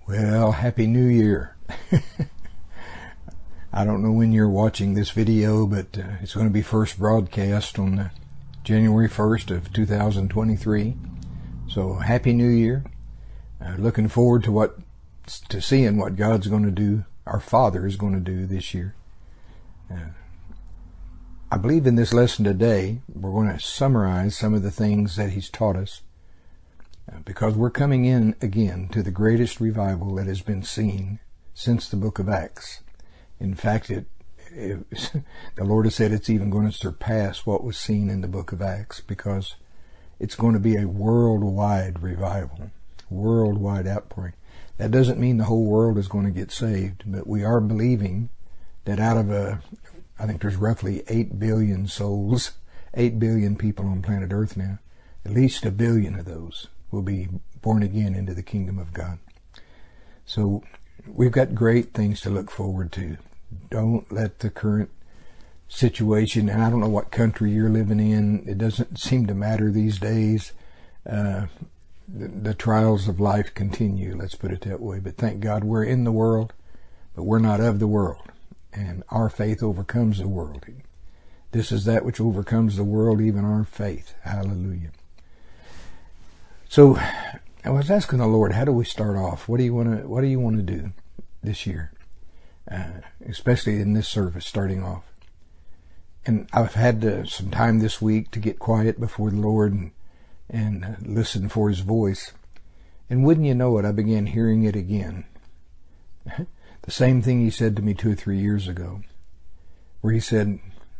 Well, Happy New Year. I don't know when you're watching this video, but it's going to be first broadcast on January 1st of 2023. So Happy New Year. Looking forward to seeing what God's going to do, our Father is going to do this year. I believe in this lesson today, we're going to summarize some of the things that He's taught us. Because we're coming in again to the greatest revival that has been seen since the book of Acts. In fact, the Lord has said it's even going to surpass what was seen in the book of Acts, because it's going to be a worldwide revival, worldwide outpouring. That doesn't mean the whole world is going to get saved, but we are believing that out of I think there's roughly 8 billion souls, 8 billion people on planet Earth now, at least 1 billion of those will be born again into the kingdom of God. So we've got great things to look forward to. Don't let the current situation, and I don't know what country you're living in, it doesn't seem to matter these days. The trials of life continue, let's put it that way. But thank God we're in the world, but we're not of the world. And our faith overcomes the world. This is that which overcomes the world, even our faith. Hallelujah. So I was asking the Lord, how do we start off? What do you want to do this year? Especially in this service, starting off. And I've had some time this week to get quiet before the Lord and listen for His voice. And wouldn't you know it, I began hearing it again. The same thing He said to me 2 or 3 years ago, where He said,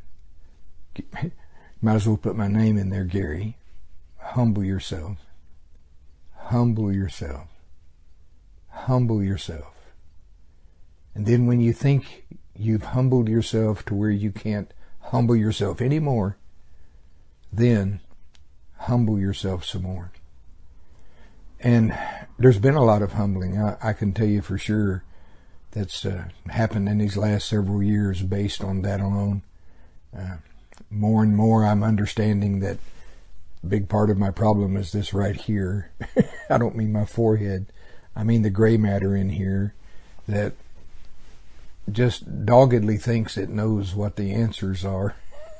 might as well put my name in there, Gary. Humble yourself. Humble yourself. Humble yourself. And then when you think you've humbled yourself to where you can't humble yourself anymore, then humble yourself some more. And there's been a lot of humbling. I can tell you for sure that's happened in these last several years based on that alone. More and more I'm understanding that a big part of my problem is this right here. I don't mean my forehead. I mean the gray matter in here that just doggedly thinks it knows what the answers are.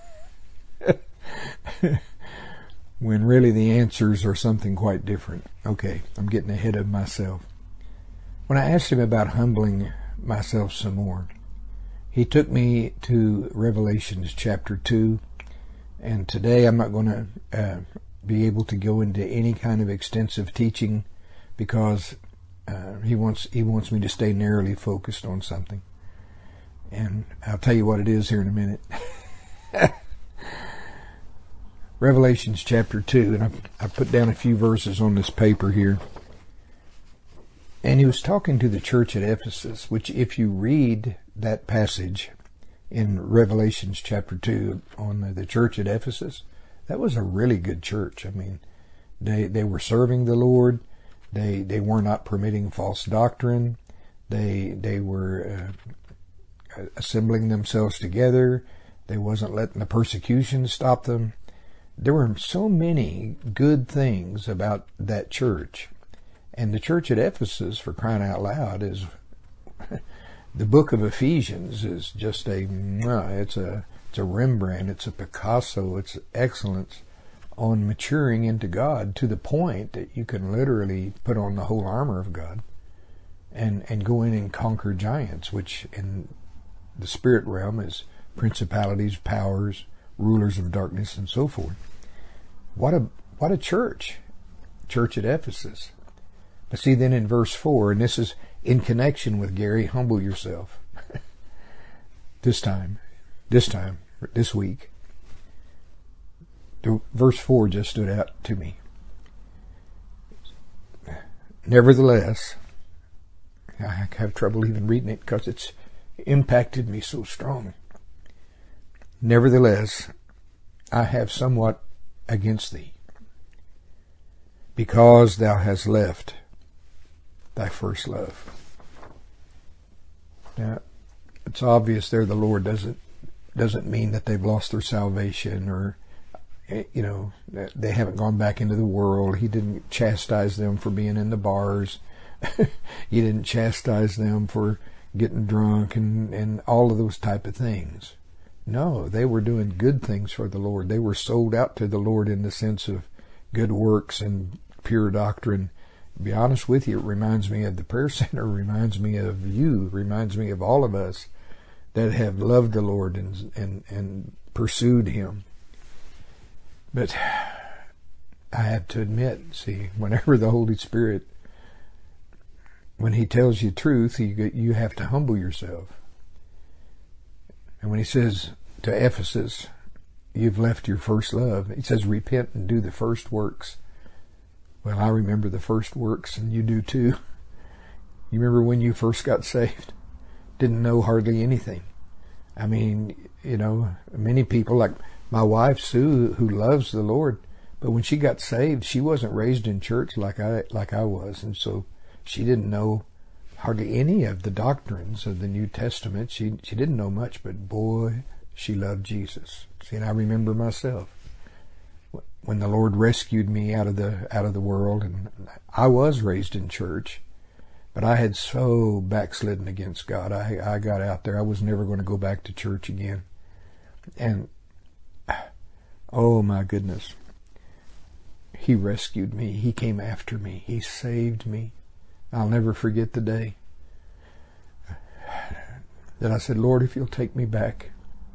When really the answers are something quite different. Okay, I'm getting ahead of myself. When I asked Him about humbling myself some more, He took me to Revelations chapter 2. And today I'm not going to be able to go into any kind of extensive teaching because He wants me to stay narrowly focused on something. And I'll tell you what it is here in a minute. Revelations chapter 2, and I put down a few verses on this paper here. And He was talking to the church at Ephesus, which if you read that passage in Revelations chapter 2 on the church at Ephesus, that was a really good church. I mean, they were serving the Lord. They were not permitting false doctrine. They were assembling themselves together. They wasn't letting the persecution stop them. There were so many good things about that church. And the church at Ephesus, for crying out loud, is the book of Ephesians is just it's a Rembrandt, it's a Picasso, it's excellence on maturing into God to the point that you can literally put on the whole armor of God and go in and conquer giants, which in the spirit realm is principalities, powers, rulers of darkness, and so forth. What a church at Ephesus. But see, then in verse 4, and this is in connection with Gary, humble yourself. This week, verse 4 just stood out to me. Nevertheless, I have trouble even reading it because it's impacted me so strong. Nevertheless, I have somewhat against thee, because thou hast left thy first love. Now, it's obvious there the Lord doesn't mean that they've lost their salvation or, they haven't gone back into the world. He didn't chastise them for being in the bars. You didn't chastise them for getting drunk and all of those type of things. No, they were doing good things for the Lord. They were sold out to the Lord in the sense of good works and pure doctrine. To be honest with you, it reminds me of the prayer center, reminds me of you, reminds me of all of us that have loved the Lord and pursued Him. But I have to admit, see, whenever the Holy Spirit, when He tells you truth, you have to humble yourself. And when He says to Ephesus, you've left your first love, He says, repent and do the first works. Well, I remember the first works, and you do too. You remember when you first got saved? Didn't know hardly anything. I mean, many people, like my wife, Sue, who loves the Lord, but when she got saved, she wasn't raised in church like I was, and so she didn't know hardly any of the doctrines of the New Testament. She didn't know much, but boy, she loved Jesus. See, and I remember myself when the Lord rescued me out of the world, and I was raised in church, but I had so backslidden against God. I got out there. I was never going to go back to church again. And oh my goodness, He rescued me. He came after me. He saved me. I'll never forget the day that I said, Lord, if you'll take me back,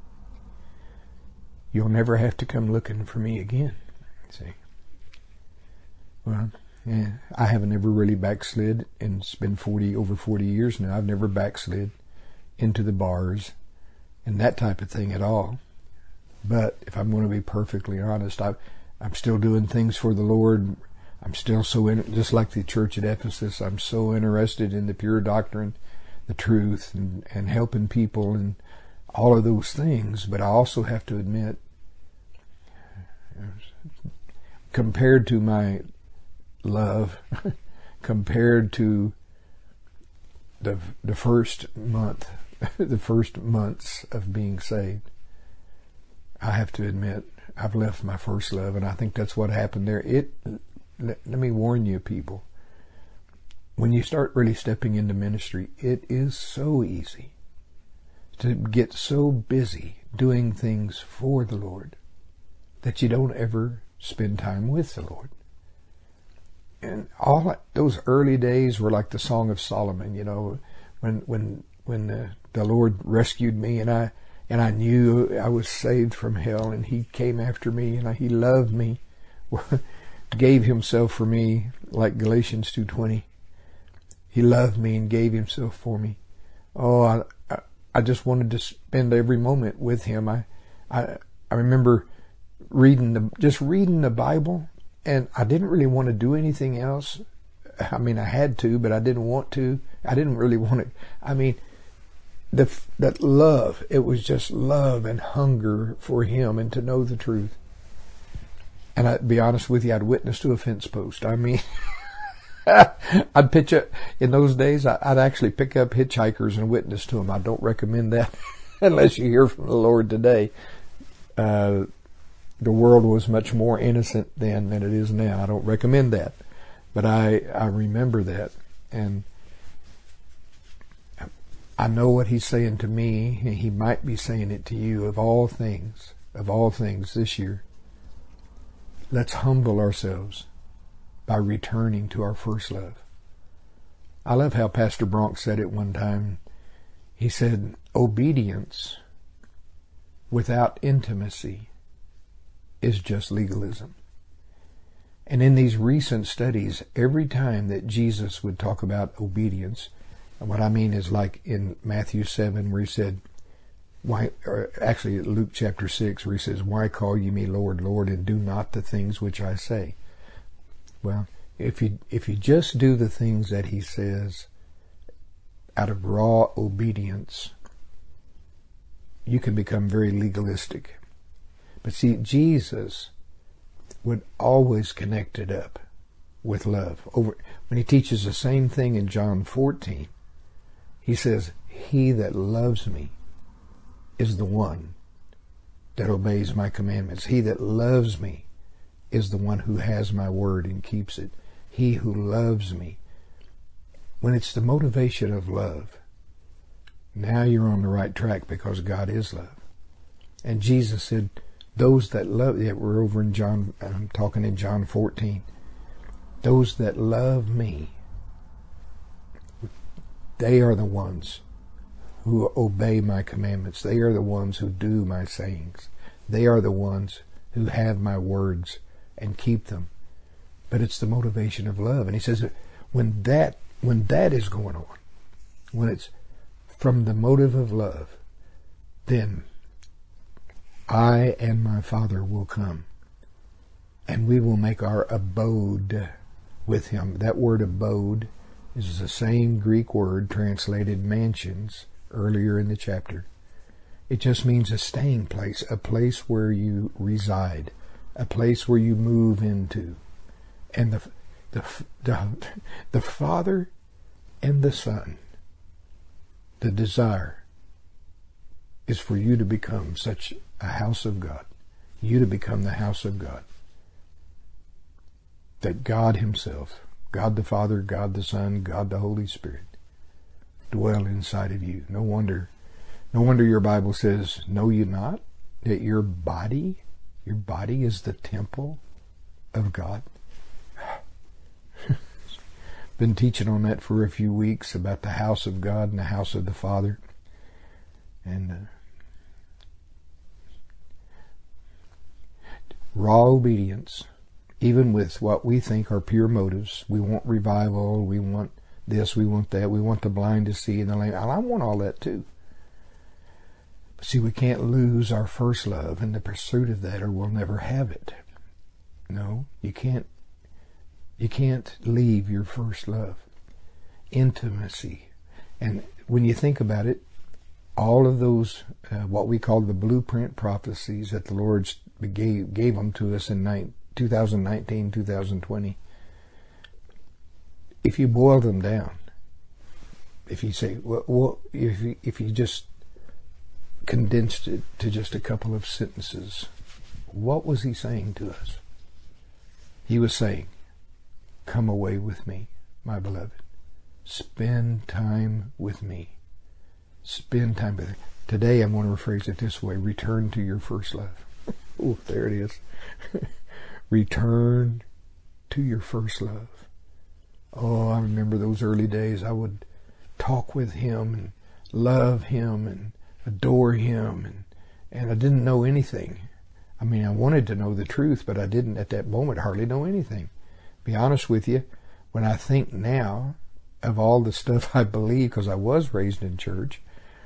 you'll never have to come looking for me again. See? Well, yeah, I haven't ever really backslid, and it's been over 40 years now. I've never backslid into the bars and that type of thing at all. But if I'm going to be perfectly honest, I'm still doing things for the Lord. I'm still just like the church at Ephesus, I'm so interested in the pure doctrine, the truth, and helping people and all of those things. But I also have to admit, compared to my love, compared to the first month, the first months of being saved, I have to admit I've left my first love, and I think that's what happened there. Let me warn you, people. When you start really stepping into ministry, it is so easy to get so busy doing things for the Lord that you don't ever spend time with the Lord. And those early days were like the Song of Solomon, when the Lord rescued me, and I knew I was saved from hell, and He came after me, and He loved me, gave Himself for me, like Galatians 2:20. He loved me and gave Himself for me. Oh, I just wanted to spend every moment with Him. I remember reading the Bible, and I didn't really want to do anything else. I mean, I had to, but I didn't want to. I didn't really want to. I mean, that love, it was just love and hunger for Him and to know the truth. And I'd be honest with you, I'd witness to a fence post. I mean, I'd pitch up, in those days, I'd actually pick up hitchhikers and witness to them. I don't recommend that unless you hear from the Lord today. The world was much more innocent then than it is now. I don't recommend that. But I remember that. And I know what He's saying to me, and He might be saying it to you. Of all things this year, let's humble ourselves by returning to our first love. I love how Pastor Bronx said it one time. He said, obedience without intimacy is just legalism. And in these recent studies, every time that Jesus would talk about obedience, and what I mean is like in Matthew 7 where He said, or actually Luke chapter 6 where He says, why call ye me Lord, Lord, and do not the things which I say? Well, if you just do the things that He says out of raw obedience, you can become very legalistic. But see, Jesus would always connect it up with love. When He teaches the same thing in John 14, He says, he that loves me is the one that obeys my commandments. He that loves me is the one who has my word and keeps it. He who loves me. when it's the motivation of love, now you're on the right track, because God is love. And Jesus said, those that love, yeah, we're over in John, I'm talking in John 14, those that love me, they are the ones who obey my commandments. They are the ones who do my sayings. They are the ones who have my words and keep them. But it's the motivation of love. And he says that when that is going on, when it's from the motive of love, then I and my Father will come, and we will make our abode with him. That word abode is the same Greek word translated mansions earlier in the chapter. It just means a staying place, a place where you reside, a place where you move into. And the Father and the Son, the desire is for you to become such a house of God, you to become the house of God, that God himself, God the Father, God the Son, God the Holy Spirit, dwell inside of you. No wonder your Bible says, know you not that your body is the temple of God? Been teaching on that for a few weeks, about the house of God and the house of the Father. And raw obedience, even with what we think are pure motives. We want revival, we want this, we want that, we want the blind to see and the lame. I want all that too. But see, we can't lose our first love in the pursuit of that, or we'll never have it. No, you can't leave your first love. Intimacy. And when you think about it, all of those, what we call the blueprint prophecies that the Lord gave them to us in 2019, 2020, if you boil them down, if you say, if you just condensed it to just a couple of sentences, what was he saying to us? He was saying, come away with me, my beloved. Spend time with me. Spend time with me. Today I'm going to rephrase it this way. Return to your first love. Oh, there it is. Return to your first love. Oh, I remember those early days. I would talk with him and love him and adore him, and I didn't know anything. I mean, I wanted to know the truth, but I didn't at that moment hardly know anything. Be honest with you, when I think now of all the stuff I believe, because I was raised in church.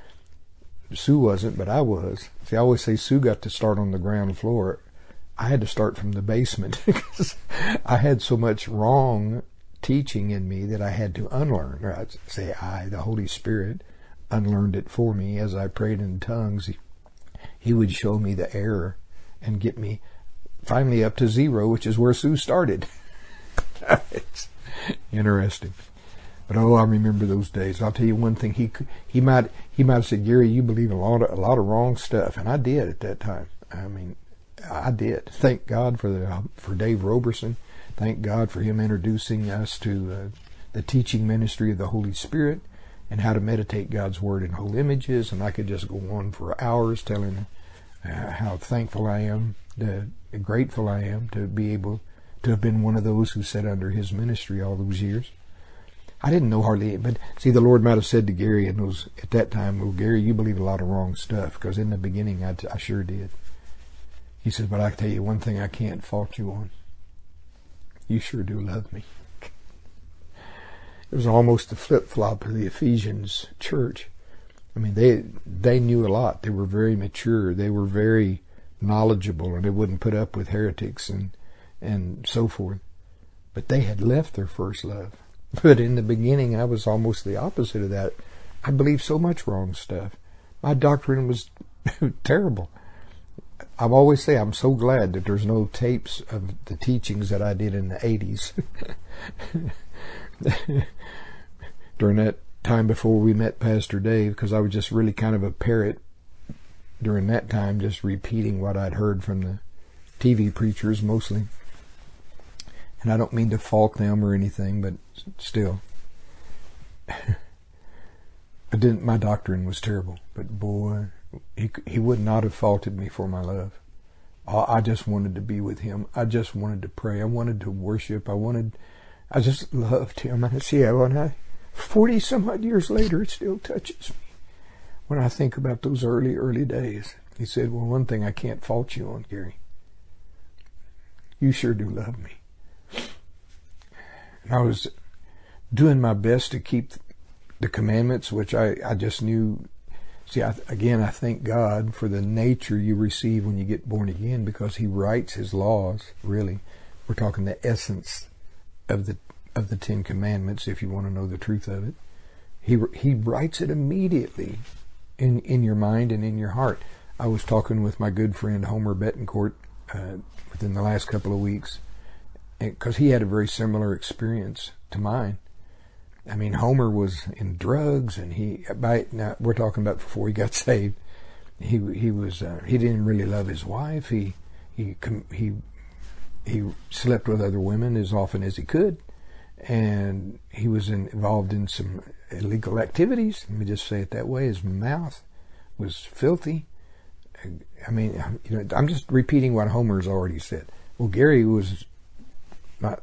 Sue wasn't, but I was. See, I always say Sue got to start on the ground floor. I had to start from the basement because I had so much wrong teaching in me that I had to unlearn. Or I'd say the Holy Spirit unlearned it for me. As I prayed in tongues, he would show me the error and get me finally up to zero, which is where Sue started. It's interesting. But I remember those days. I'll tell you one thing. He might have said, Gary, you believe a lot of wrong stuff, and I did at that time. I mean, I did. Thank God for Dave Roberson. Thank God for him introducing us to the teaching ministry of the Holy Spirit and how to meditate God's Word in whole images. And I could just go on for hours telling how thankful I am, grateful I am to be able to have been one of those who sat under his ministry all those years. I didn't know hardly, but see, the Lord might have said to Gary at that time, well, Gary, you believe a lot of wrong stuff, because in the beginning I sure did. He said, but I tell you one thing I can't fault you on. You sure do love me. It was almost the flip-flop of the Ephesians church. I mean, they knew a lot. They were very mature. They were very knowledgeable, and they wouldn't put up with heretics and so forth. But they had left their first love. But in the beginning, I was almost the opposite of that. I believed so much wrong stuff. My doctrine was terrible. I always say I'm so glad that there's no tapes of the teachings that I did in the 80s. During that time before we met Pastor Dave, because I was just really kind of a parrot during that time, just repeating what I'd heard from the TV preachers mostly. And I don't mean to fault them or anything, but still. My doctrine was terrible, but boy, he would not have faulted me for my love. I just wanted to be with him. I just wanted to pray. I wanted to worship. I just loved him. And I see how 40 some odd years later, it still touches me when I think about those early days. He said, well, one thing I can't fault you on, Gary. You sure do love me. And I was doing my best to keep the commandments, which I just knew. See, I thank God for the nature you receive when you get born again, because he writes his laws, really. We're talking the essence of the Ten Commandments, if you want to know the truth of it. He writes it immediately in your mind and in your heart. I was talking with my good friend Homer Betancourt within the last couple of weeks, because he had a very similar experience to mine. I mean, Homer was in drugs, and now we're talking about before he got saved. He didn't really love his wife. He slept with other women as often as he could, and he was involved in some illegal activities. Let me just say it that way. His mouth was filthy. I mean, I'm just repeating what Homer's already said. Well, Gary was not.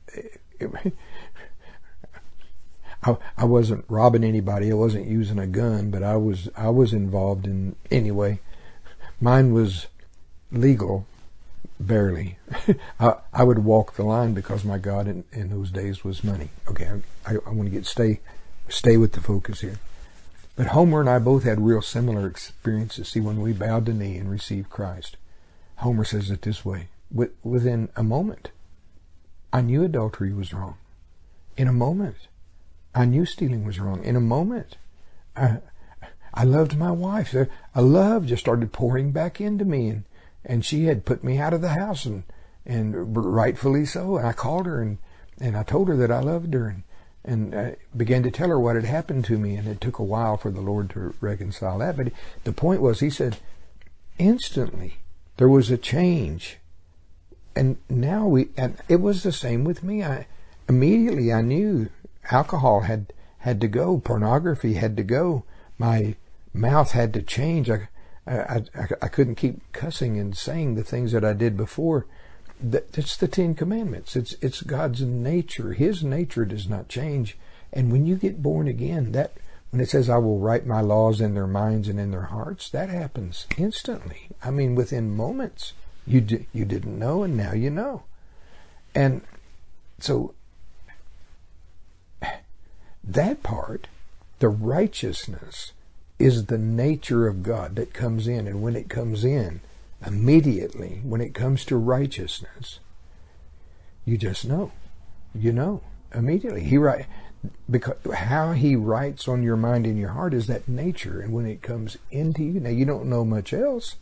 I wasn't robbing anybody. I wasn't using a gun, but I was involved in anyway. Mine was legal, barely. I would walk the line because my God in those days was money. Okay, I want to stay with the focus here. But Homer and I both had real similar experiences. See, when we bowed the knee and received Christ, Homer says it this way: within a moment, I knew adultery was wrong. In a moment, I knew stealing was wrong. In a moment, I loved my wife. A love just started pouring back into me, and she had put me out of the house, and rightfully so. And I called her and I told her that I loved her, and began to tell her what had happened to me. And it took a while for the Lord to reconcile that. But the point was, he said, instantly there was a change, and now and it was the same with me. Immediately I knew. Alcohol had to go. Pornography had to go. My mouth had to change. I couldn't keep cussing and saying the things that I did before. That's the Ten Commandments. It's God's nature. His nature does not change. And when you get born again, when it says, I will write my laws in their minds and in their hearts, that happens instantly. I mean, within moments. You didn't know, and now you know. And so that part, the righteousness, is the nature of God that comes in. And when it comes in, immediately, when it comes to righteousness, you just know. You know, immediately. Because how he writes on your mind and your heart is that nature. And when it comes into you, now you don't know much else.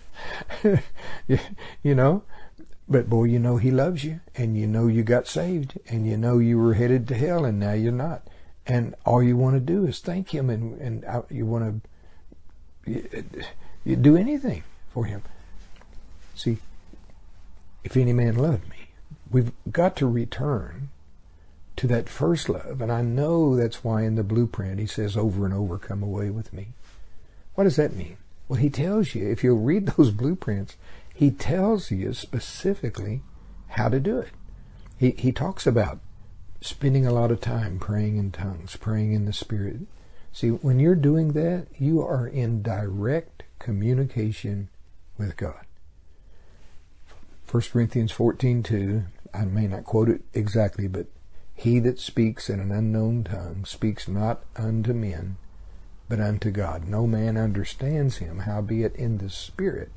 you know, but boy, you know he loves you, and you know you got saved, and you know you were headed to hell, and now you're not. And all you want to do is thank him, and you want to you do anything for him. See, if any man loved me, we've got to return to that first love. And I know that's why in the blueprint he says over and over, come away with me. What does that mean? Well, he tells you, if you'll read those blueprints, he tells you specifically how to do it. He talks about spending a lot of time praying in tongues, praying in the Spirit. See, when you're doing that, you are in direct communication with God. 1 Corinthians 14:2, I may not quote it exactly, but he that speaks in an unknown tongue speaks not unto men, but unto God. No man understands him, howbeit in the Spirit,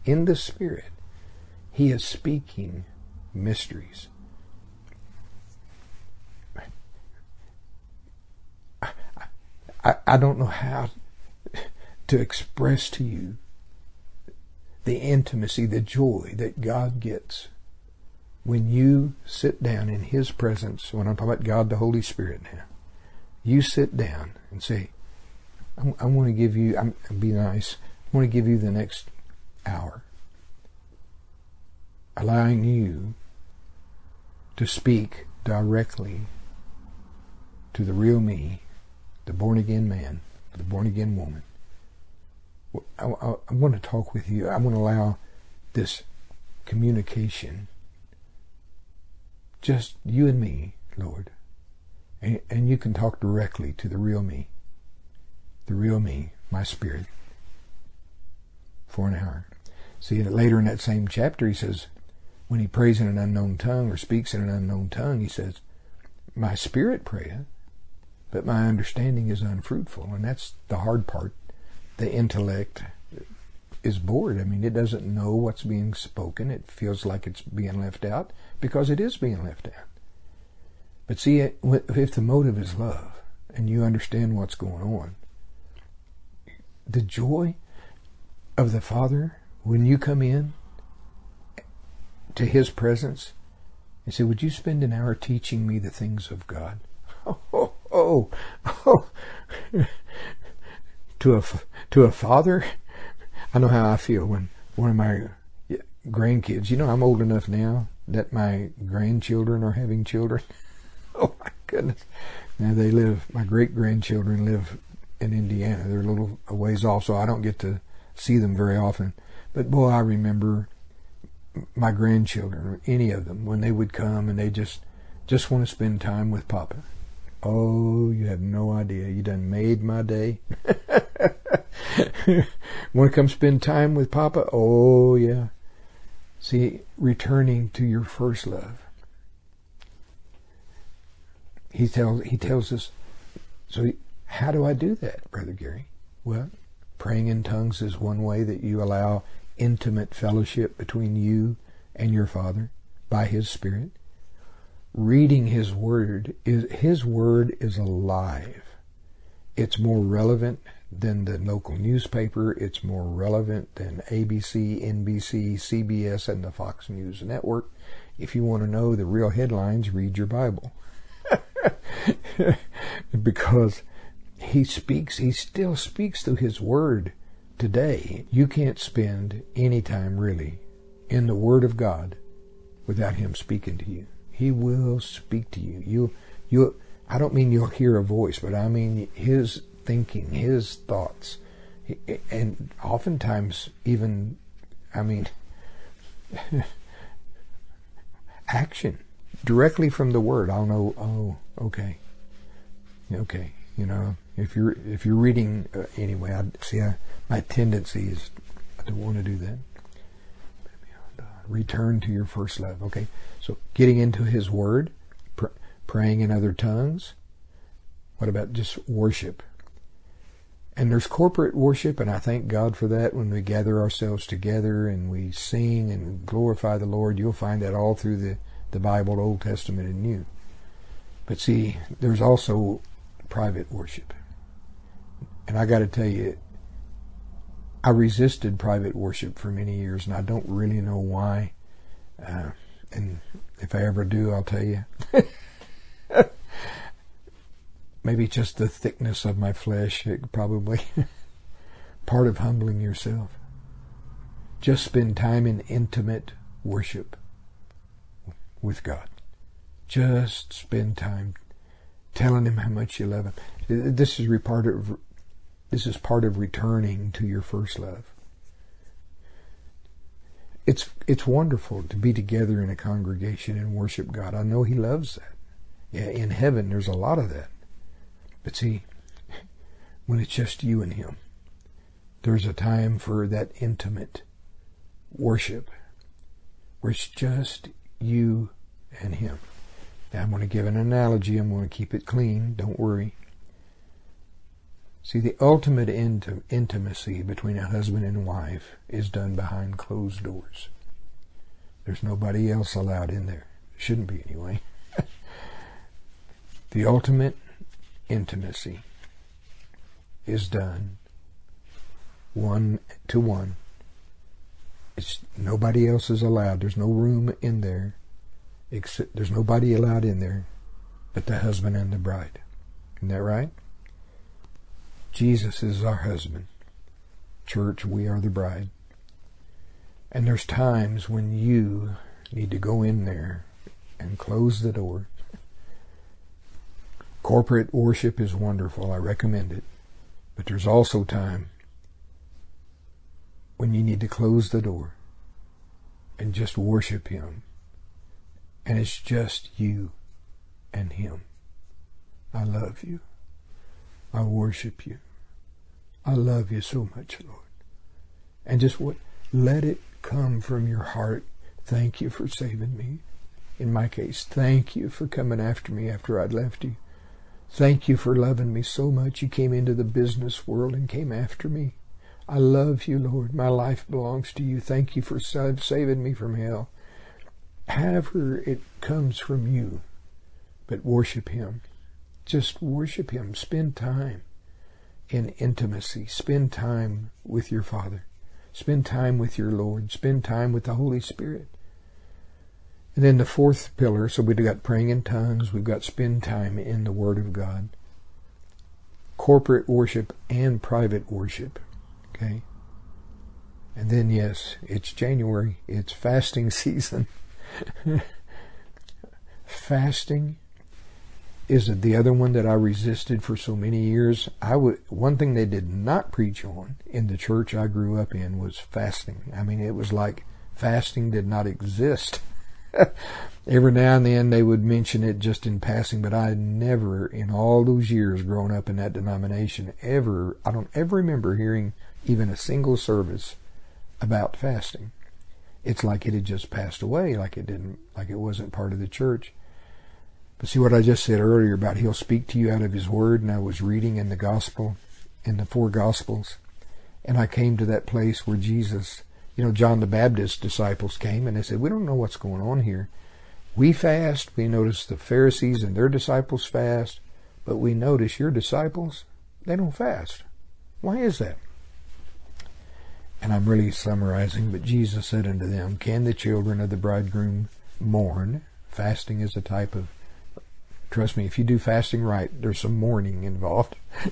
he is speaking mysteries. I don't know how to express to you the intimacy, the joy that God gets when you sit down in his presence. When I'm talking about God the Holy Spirit now, you sit down and say, I want to give you, be nice, I want to give you the next hour, allowing you to speak directly to the real me the born-again man, the born-again woman. I want to talk with you. I want to allow this communication, just you and me, Lord. And you can talk directly to the real me, my spirit, for an hour. See, later in that same chapter, he says, when he prays in an unknown tongue or speaks in an unknown tongue, he says, my spirit prayeth, but my understanding is unfruitful. And that's the hard part. The intellect is bored. I mean, it doesn't know what's being spoken. It feels like it's being left out because it is being left out. But see, if the motive is love and you understand what's going on, the joy of the Father, when you come in to His presence and say, would you spend an hour teaching me the things of God? Oh. To a father, I know how I feel when one of my grandkids, I'm old enough now that my grandchildren are having children. Oh my goodness. Now my great-grandchildren live in Indiana. They're a little a ways off, so I don't get to see them very often. But boy, I remember my grandchildren, any of them, when they would come and they just want to spend time with Papa. Oh, you have no idea. You done made my day. Want to come spend time with Papa? Oh, yeah. See, returning to your first love. He tells us, so how do I do that, Brother Gary? Well, praying in tongues is one way that you allow intimate fellowship between you and your Father by His Spirit. Reading His Word is alive. It's more relevant than the local newspaper. It's more relevant than ABC, NBC, CBS, and the Fox News Network. If you want to know the real headlines, read your Bible. Because He still speaks through His Word today. You can't spend any time really in the Word of God without Him speaking to you. He will speak to you. I don't mean you'll hear a voice, but I mean His thinking, His thoughts. And oftentimes even, action directly from the Word. I'll know, okay. If you're reading, anyway, my tendency is I don't want to do that. Return to your first love. Okay, so getting into His Word, praying in other tongues. What about just worship? And there's corporate worship, and I thank God for that when we gather ourselves together and we sing and glorify the Lord. You'll find that all through the Bible, Old Testament and New. But see, there's also private worship. And I got to tell you, I resisted private worship for many years, and I don't really know why. And if I ever do, I'll tell you. Maybe just the thickness of my flesh, probably. Part of humbling yourself. Just spend time in intimate worship with God. Just spend time telling Him how much you love Him. This is part of returning to your first love. It's wonderful to be together in a congregation and worship God. I know He loves that. Yeah, in heaven there's a lot of that. But see, when it's just you and Him, there's a time for that intimate worship where it's just you and Him. Now I'm going to give an analogy. I'm going to keep it clean. Don't worry. See, the ultimate intimacy between a husband and wife is done behind closed doors. There's nobody else allowed in there. Shouldn't be anyway. The ultimate intimacy is done one to one. It's nobody else is allowed. There's no room in there. There's nobody allowed in there but the husband and the bride. Isn't that right? Jesus is our husband. Church, we are the bride. And there's times when you need to go in there and close the door Corporate worship is wonderful. I recommend it. But there's also time when you need to close the door and just worship Him. And it's just you and Him. I love you. I worship you. I love you so much, Lord. And just let it come from your heart. Thank you for saving me. In my case, thank you for coming after me after I'd left you. Thank you for loving me so much. You came into the business world and came after me. I love you, Lord. My life belongs to you. Thank you for saving me from hell. However it comes from you, but worship Him. Just worship Him. Spend time in intimacy. Spend time with your Father. Spend time with your Lord. Spend time with the Holy Spirit. And then the fourth pillar, so we've got praying in tongues, we've got spend time in the Word of God. Corporate worship and private worship. Okay? And then, yes, it's January. It's fasting season. Fasting is the other one that I resisted for so many years. One thing they did not preach on in the church I grew up in was fasting. I mean, it was like fasting did not exist. Every now and then they would mention it just in passing, but I never, in all those years growing up in that denomination, I don't ever remember hearing even a single service about fasting. It's like it had just passed away, like it wasn't part of the church. But see what I just said earlier about He'll speak to you out of His Word, and I was reading in the 4 Gospels, and I came to that place where Jesus, John the Baptist's disciples came and they said, we don't know what's going on here. We fast. We notice the Pharisees and their disciples fast, but we notice your disciples, they don't fast. Why is that? And I'm really summarizing, but Jesus said unto them, can the children of the bridegroom mourn? Fasting is a type of, trust me, if you do fasting right, there's some mourning involved.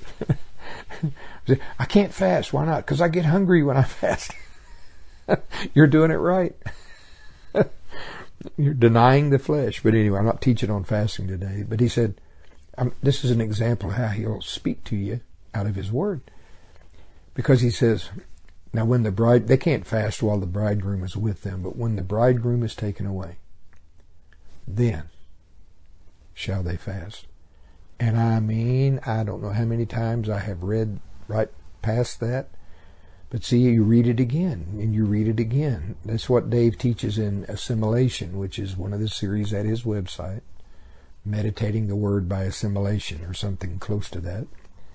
I can't fast. Why not? Because I get hungry when I fast. You're doing it right. You're denying the flesh. But anyway, I'm not teaching on fasting today. But he said, this is an example of how He'll speak to you out of His Word. Because he says, now when they can't fast while the bridegroom is with them, but when the bridegroom is taken away, then shall they fast. And I mean, I don't know how many times I have read right past that. But see, you read it again, and you read it again. That's what Dave teaches in Assimilation, which is one of the series at his website, Meditating the Word by Assimilation, or something close to that.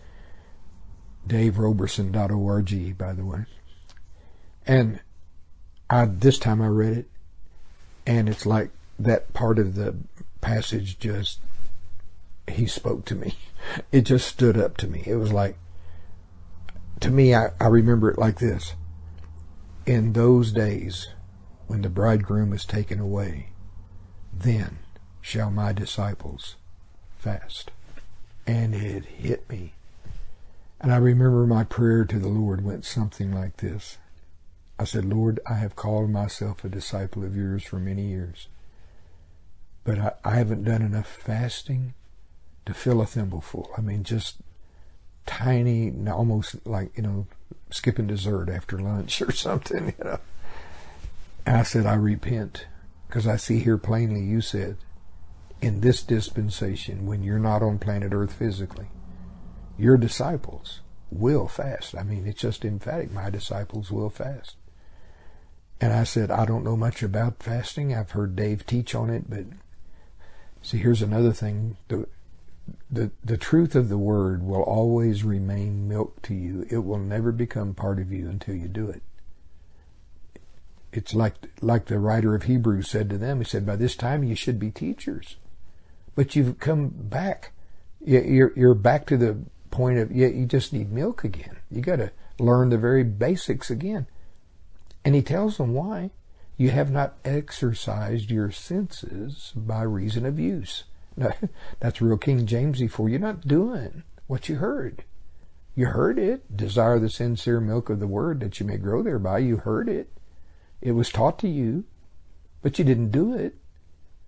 DaveRoberson.org, by the way. And this time I read it, and it's like that part of the passage He spoke to me. It just stood up to me. It was like, to me, I remember it like this. In those days, when the bridegroom is taken away, then shall my disciples fast. And it hit me. And I remember my prayer to the Lord went something like this. I said, Lord, I have called myself a disciple of yours for many years, but I haven't done enough fasting to fill a thimbleful. I mean, just tiny, almost like, skipping dessert after lunch or something, And I said, I repent, because I see here plainly you said, in this dispensation, when you're not on planet Earth physically, your disciples will fast. I mean, it's just emphatic. My disciples will fast. And I said, I don't know much about fasting. I've heard Dave teach on it, but see, here's another thing. The truth of the Word will always remain milk to you. It will never become part of you until you do it. It's like the writer of Hebrews said to them. He said, by this time you should be teachers. But you've come back. You're back to the point of, you just need milk again. You got to learn the very basics again. And he tells them why. You have not exercised your senses by reason of use. Now, that's real King Jamesy for you. You're not doing what you heard. You heard it. Desire the sincere milk of the Word that you may grow thereby. You heard it. It was taught to you, but you didn't do it.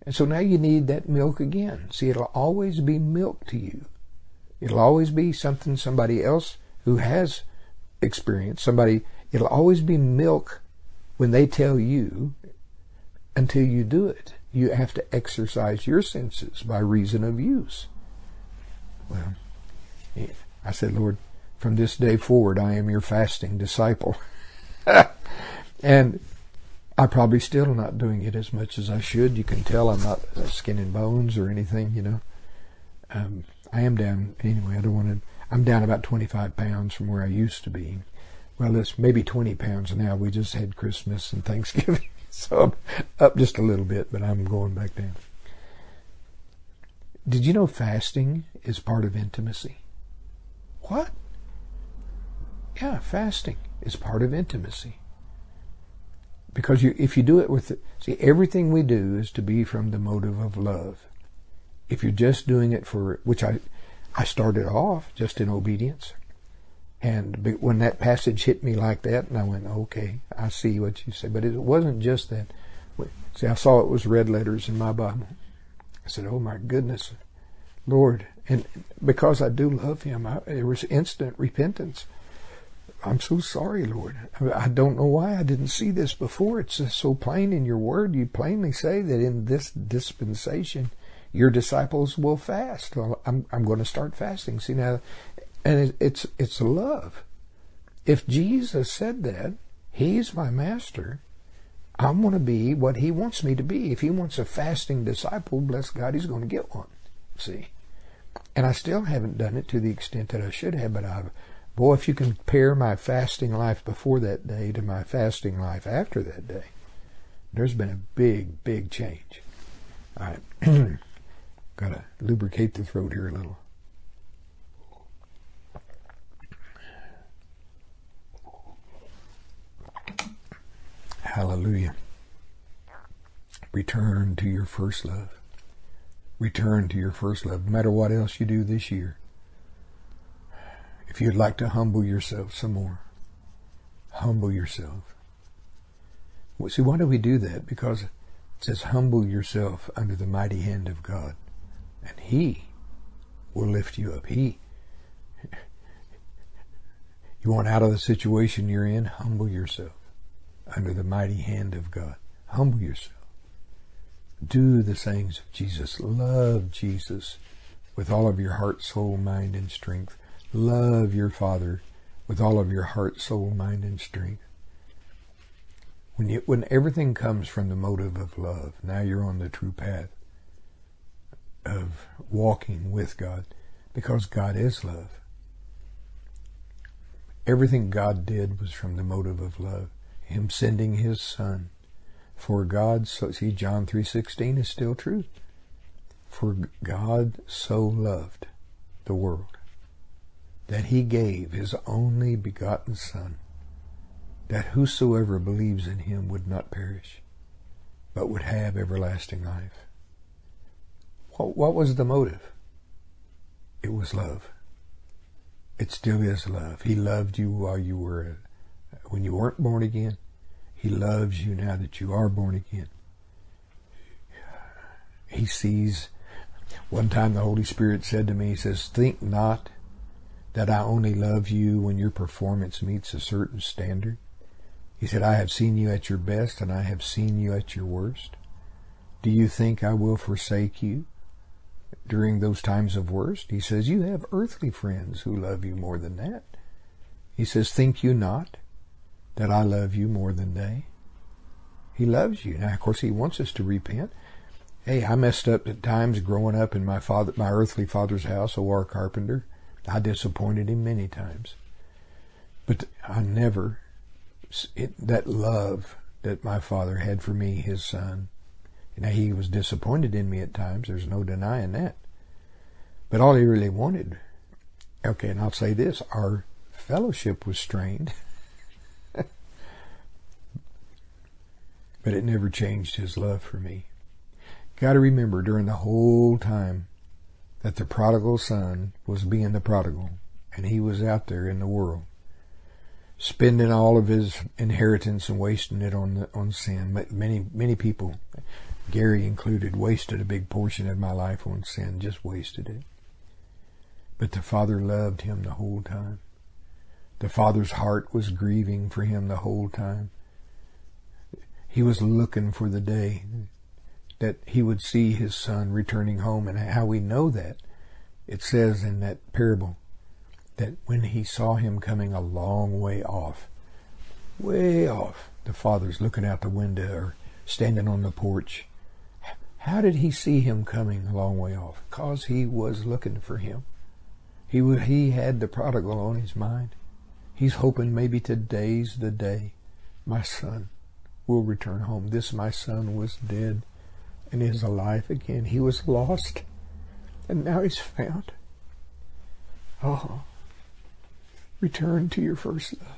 And so now you need that milk again. See, it'll always be milk to you. It'll always be something somebody else who has experience, it'll always be milk when they tell you until you do it. You have to exercise your senses by reason of use. Well, I said, Lord, from this day forward, I am your fasting disciple. And I'm probably still not doing it as much as I should. You can tell I'm not skin and bones or anything, I am down, anyway, I'm down about 25 pounds from where I used to be. Well, it's maybe 20 pounds now. We just had Christmas and Thanksgiving. So I'm up just a little bit, but I'm going back down. Did you know fasting is part of intimacy? What? Yeah, fasting is part of intimacy. Because if you do it everything we do is to be from the motive of love. If you're just doing it which I started off just in obedience. And when that passage hit me like that, and I went, okay, I see what you say. But it wasn't just that. See, I saw it was red letters in my Bible. I said, oh my goodness, Lord. And because I do love Him, there was instant repentance. I'm so sorry, Lord. I don't know why I didn't see this before. It's just so plain in your word. You plainly say that in this dispensation, your disciples will fast. Well, I'm going to start fasting. See now, and it's love. If Jesus said that, He's my master. I'm going to be what He wants me to be. If He wants a fasting disciple, bless God, He's going to get one. See? And I still haven't done it to the extent that I should have, but boy, if you compare my fasting life before that day to my fasting life after that day, there's been a big, big change. All right. Got to lubricate the throat here a little. Hallelujah. Return to your first love. Return to your first love, no matter what else you do this year. If you'd like to humble yourself some more, humble yourself. Well, see, why do we do that? Because it says, humble yourself under the mighty hand of God, and He will lift you up. You want out of the situation you're in? Humble yourself under the mighty hand of God. Humble yourself. Do the sayings of Jesus. Love Jesus with all of your heart, soul, mind, and strength. Love your Father with all of your heart, soul, mind, and strength. When everything comes from the motive of love, now you're on the true path of walking with God, because God is love. Everything God did was from the motive of love. Him sending His Son. For God so, see, John 3:16 is still true. For God so loved the world that He gave His only begotten Son, that whosoever believes in Him would not perish, but would have everlasting life. What was the motive? It was love. It still is love. He loved you when you weren't born again. He loves you now that you are born again. He sees. One time the Holy Spirit said to me, He says, think not that I only love you when your performance meets a certain standard. He said, I have seen you at your best and I have seen you at your worst. Do you think I will forsake you during those times of worst? He says, you have earthly friends who love you more than that. He says, think you not that I love you more than they? He loves you. Now, of course, He wants us to repent. Hey, I messed up at times growing up in my earthly father's house, a war carpenter. I disappointed him many times. But that love that my Father had for me, His Son, He was disappointed in me at times. There's no denying that. But all He really wanted, okay, and I'll say this, our fellowship was strained. But it never changed His love for me. Got to remember, during the whole time that the prodigal son was being the prodigal, and he was out there in the world, spending all of his inheritance and wasting it on sin. Many people. Gary included, wasted a big portion of my life on sin, just wasted it. But the Father loved him the whole time. The Father's heart was grieving for him the whole time. He was looking for the day that he would see his son returning home. And how we know that, it says in that parable that when he saw him coming a long way off, the Father's looking out the window or standing on the porch. How did he see him coming a long way off? Because he was looking for him. He had the prodigal on his mind. He's hoping maybe today's the day my son will return home. This my son was dead and is alive again. He was lost and now he's found. Oh, return to your first love.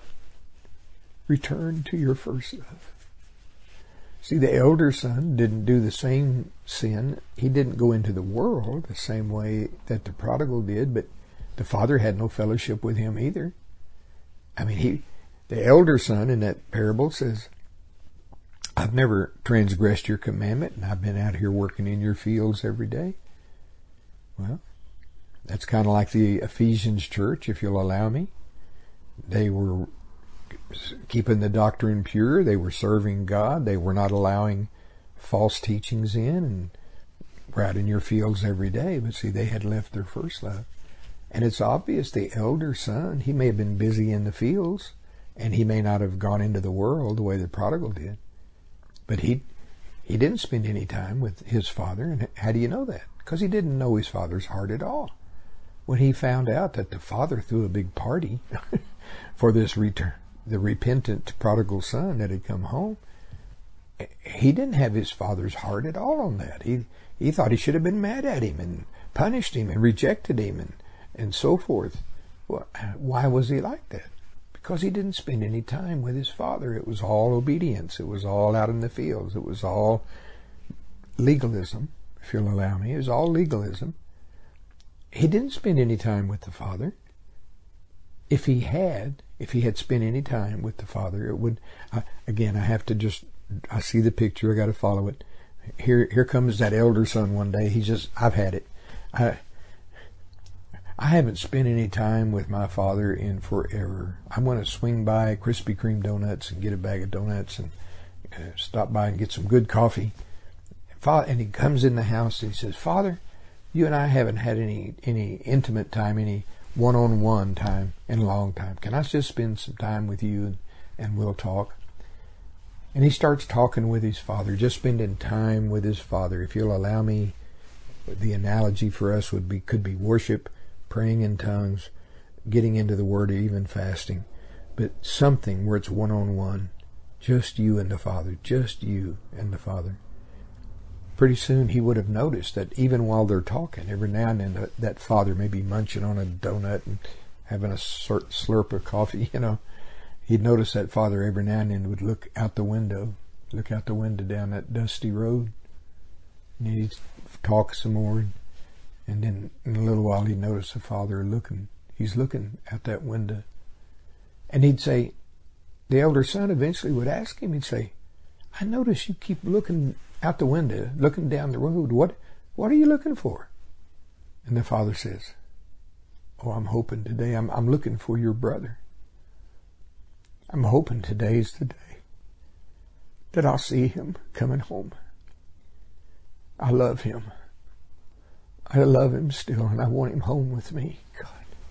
Return to your first love. See, the elder son didn't do the same sin. He didn't go into the world the same way that the prodigal did, but the father had no fellowship with him either. I mean, the elder son in that parable says, I've never transgressed your commandment, and I've been out here working in your fields every day. Well, that's kind of like the Ephesians church, if you'll allow me. They were keeping the doctrine pure. They were serving God. They were not allowing false teachings in, and were out in your fields every day. But see, they had left their first love. And it's obvious the elder son, he may have been busy in the fields, and he may not have gone into the world the way the prodigal did. But he didn't spend any time with his father. And how do you know that? Because he didn't know his father's heart at all. When he found out that the father threw a big party for this return, the repentant prodigal son that had come home, he didn't have his father's heart at all on that. He thought he should have been mad at him and punished him and rejected him and so forth. Well, why was he like that? Because he didn't spend any time with his father. It was all obedience. It was all out in the fields. It was all legalism, if you'll allow me. It was all legalism. He didn't spend any time with the father. If he had spent any time with the father, it would, again, I see the picture, I got to follow it. Here comes that elder son one day. I've had it. I haven't spent any time with my father in forever. I'm going to swing by Krispy Kreme donuts and get a bag of donuts and stop by and get some good coffee. And he comes in the house and he says, Father, you and I haven't had any intimate time, any one-on-one time in a long time. Can I just spend some time with you and we'll talk? And he starts talking with his father, just spending time with his father. If you'll allow me, the analogy for us could be worship, praying in tongues, getting into the Word, or even fasting. But something where it's one-on-one, just you and the Father, just you and the Father. Pretty soon he would have noticed that even while they're talking, every now and then that father may be munching on a donut and having a slurp of coffee, He'd notice that father every now and then would look out the window down that dusty road. And he'd talk some more. And then in a little while he'd notice the father looking. He's looking out that window. And he'd say, the elder son eventually would ask him, he'd say, I notice you keep looking out the window, looking down the road. What are you looking for? And the father says, oh, I'm hoping today, I'm looking for your brother. I'm hoping today's the day that I'll see him coming home. I love him. I love him still, and I want him home with me. God.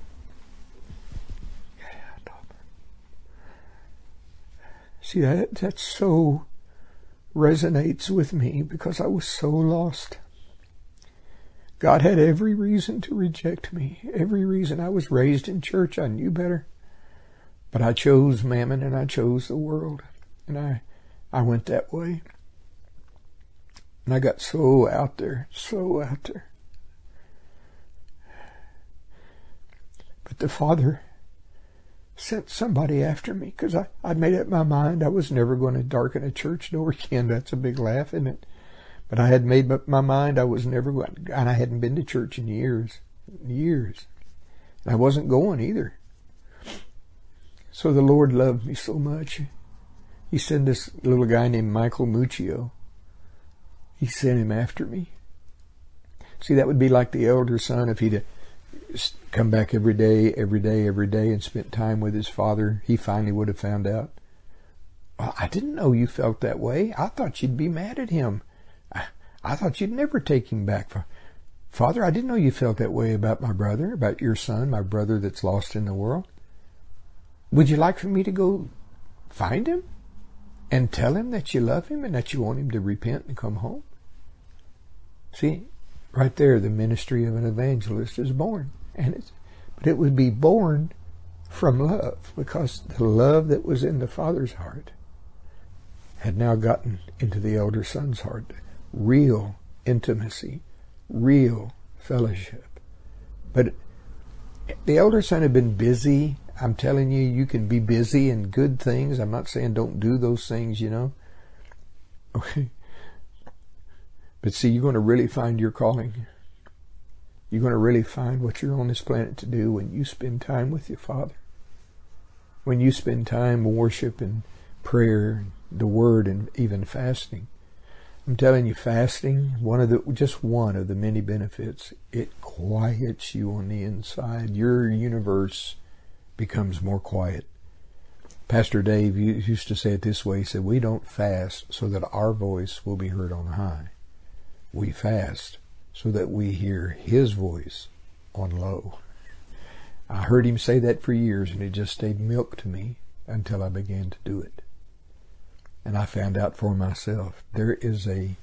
See, that so resonates with me because I was so lost. God had every reason to reject me. Every reason. I was raised in church. I knew better. But I chose mammon and I chose the world. And I went that way. And I got so out there. But the Father sent somebody after me because I'd made up my mind I was never going to darken a church door again. That's a big laugh, isn't it? But I had made up my mind I was never going, and I hadn't been to church in years. And I wasn't going either. So the Lord loved me so much. He sent this little guy named Michael Muccio. He sent him after me. See, that would be like the elder son if he'd come back every day, and spent time with his father. He finally would have found out. Well, I didn't know you felt that way. I thought you'd be mad at him. I thought you'd never take him back. Father, I didn't know you felt that way about my brother, about your son, my brother that's lost in the world. Would you like for me to go find him and tell him that you love him and that you want him to repent and come home? See, right there, the ministry of an evangelist is born. But it would be born from love, because the love that was in the Father's heart had now gotten into the elder son's heart. Real intimacy, real fellowship. But the elder son had been busy. I'm telling you, you can be busy in good things. I'm not saying don't do those things, Okay. But see, you're going to really find your calling. You're going to really find what you're on this planet to do when you spend time with your Father. When you spend time worship and prayer, the Word, and even fasting. I'm telling you, fasting, just one of the many benefits, it quiets you on the inside. Your universe becomes more quiet. Pastor Dave used to say it this way. He said, we don't fast so that our voice will be heard on high. We fast so that we hear His voice on low. I heard him say that for years, and it just stayed milk to me until I began to do it. And I found out for myself, there is a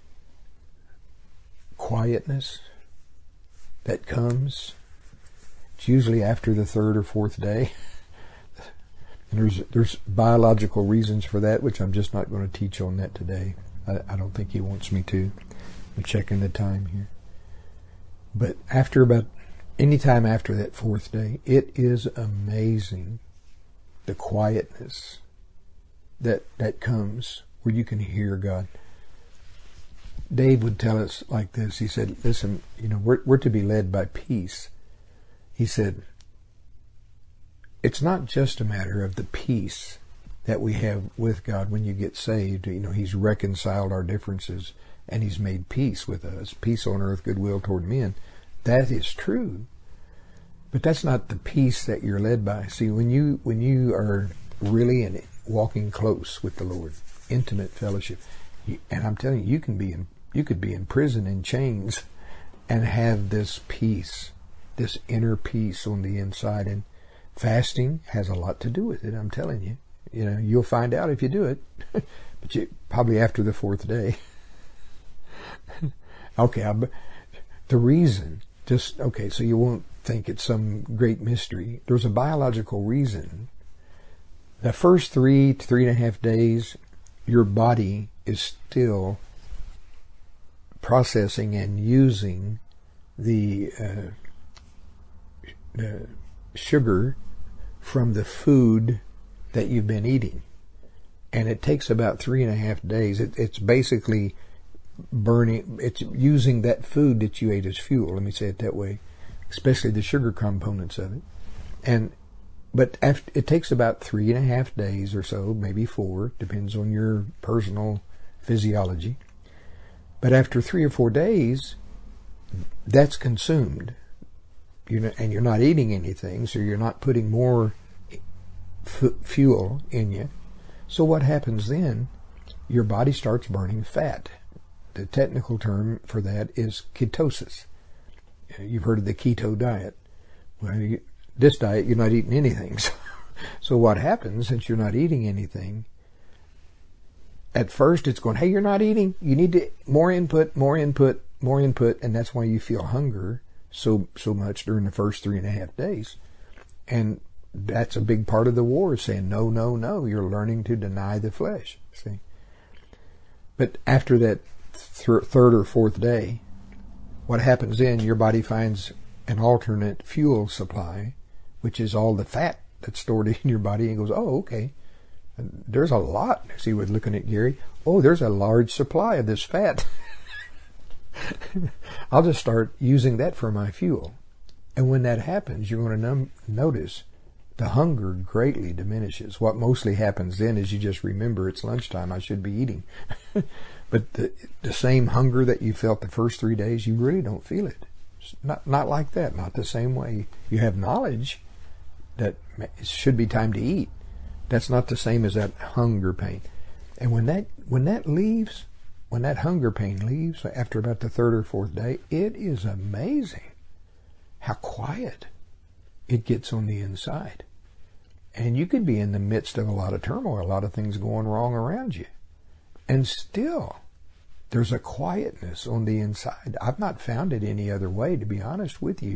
quietness that comes. It's usually after the third or fourth day. And there's biological reasons for that, which I'm just not going to teach on that today. I don't think he wants me to. I'm checking the time here. But any time after that fourth day, it is amazing the quietness that comes where you can hear God. Dave would tell us like this. He said, listen, we're to be led by peace. He said, it's not just a matter of the peace that we have with God when you get saved. He's reconciled our differences and He's made peace with us. Peace on earth, goodwill toward men. That is true. But that's not the peace that you're led by. See, when you are really in it, walking close with the Lord, intimate fellowship, and I'm telling you, you could be in prison in chains and have this peace, this inner peace on the inside. And fasting has a lot to do with it. I'm telling you. You'll find out if you do it, but probably after the fourth day. Okay, the reason, so you won't think it's some great mystery. There's a biological reason. The first 3.5 days, your body is still processing and using the sugar from the food that you've been eating. And it takes about 3.5 days. It's basically burning, it's using that food that you ate as fuel, let me say it that way, especially the sugar components of it. But it takes about 3.5 days or so, maybe 4, depends on your personal physiology. But after 3 or 4 days, that's consumed. And you're not eating anything, so you're not putting more fuel in you. So what happens then? Your body starts burning fat. The technical term for that is ketosis. You've heard of the keto diet. Well, this diet, you're not eating anything. So what happens, since you're not eating anything, at first it's going, hey, you're not eating. You need more input, and that's why you feel hunger so much during the first 3.5 days. And that's a big part of the war, is saying, no, you're learning to deny the flesh. See? But after that third or fourth day, what happens then, your body finds an alternate fuel supply, which is all the fat that's stored in your body, and goes, oh, okay, there's a lot. See, we're looking at Gary. Oh, there's a large supply of this fat. I'll just start using that for my fuel. And when that happens, you're going to notice the hunger greatly diminishes. What mostly happens then is you just remember it's lunchtime, I should be eating. But the same hunger that you felt the first 3 days, you really don't feel it. It's not like that, not the same way. You have knowledge that it should be time to eat. That's not the same as that hunger pain. And when that leaves, when that hunger pain leaves after about the third or fourth day, it is amazing how quiet it gets on the inside. And you could be in the midst of a lot of turmoil, a lot of things going wrong around you, and still there's a quietness on the inside. I've not found it any other way, to be honest with you.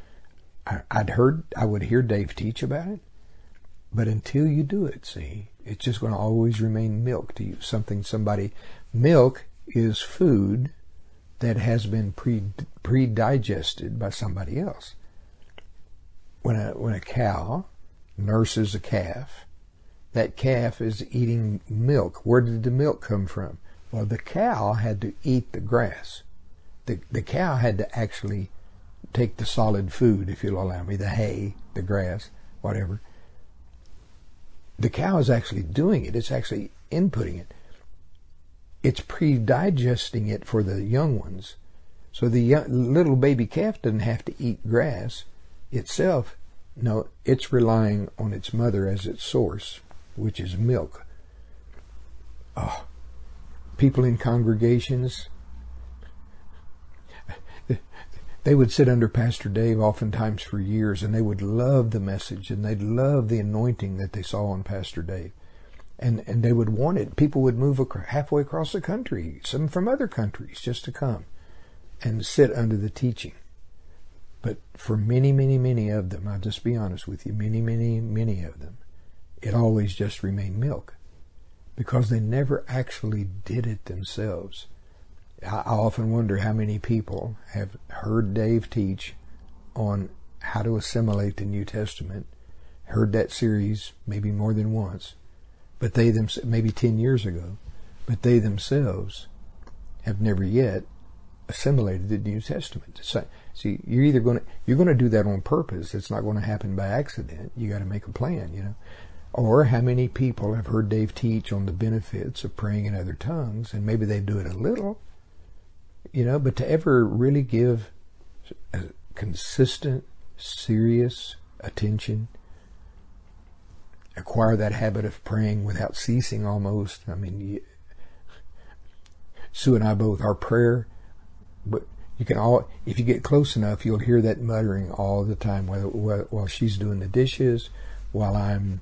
I would hear Dave teach about it, but until you do it, see, it's just going to always remain milk to you. Milk is food that has been pre-digested by somebody else. When a cow nurses a calf, that calf is eating milk. Where did the milk come from? Well, the cow had to eat the grass. The cow had to actually take the solid food, if you'll allow me, the hay, the grass, whatever. The cow is actually doing it. It's actually inputting it. It's pre-digesting it for the young ones. So the little baby calf doesn't have to eat grass itself. No, it's relying on its mother as its source, which is milk. Oh, people in congregations, they would sit under Pastor Dave oftentimes for years, and they would love the message, and they'd love the anointing that they saw on Pastor Dave. And they would want it. People would move halfway across the country, some from other countries, just to come and sit under the teaching. But for many, many, many of them, I'll just be honest with you, many, many, many of them, it always just remained milk, because they never actually did it themselves. I often wonder how many people have heard Dave teach on how to assimilate the New Testament, heard that series maybe more than once, but they themselves, maybe 10 years ago, but they themselves have never yet assimilated the New Testament. See, you're going to do that on purpose. It's not going to happen by accident. You got to make a plan, you know. Or how many people have heard Dave teach on the benefits of praying in other tongues, and maybe they do it a little, you know, but to ever really give a consistent, serious attention, acquire that habit of praying without ceasing almost. I mean, Sue and I both, our prayer, but you can if you get close enough, you'll hear that muttering all the time, while she's doing the dishes, while I'm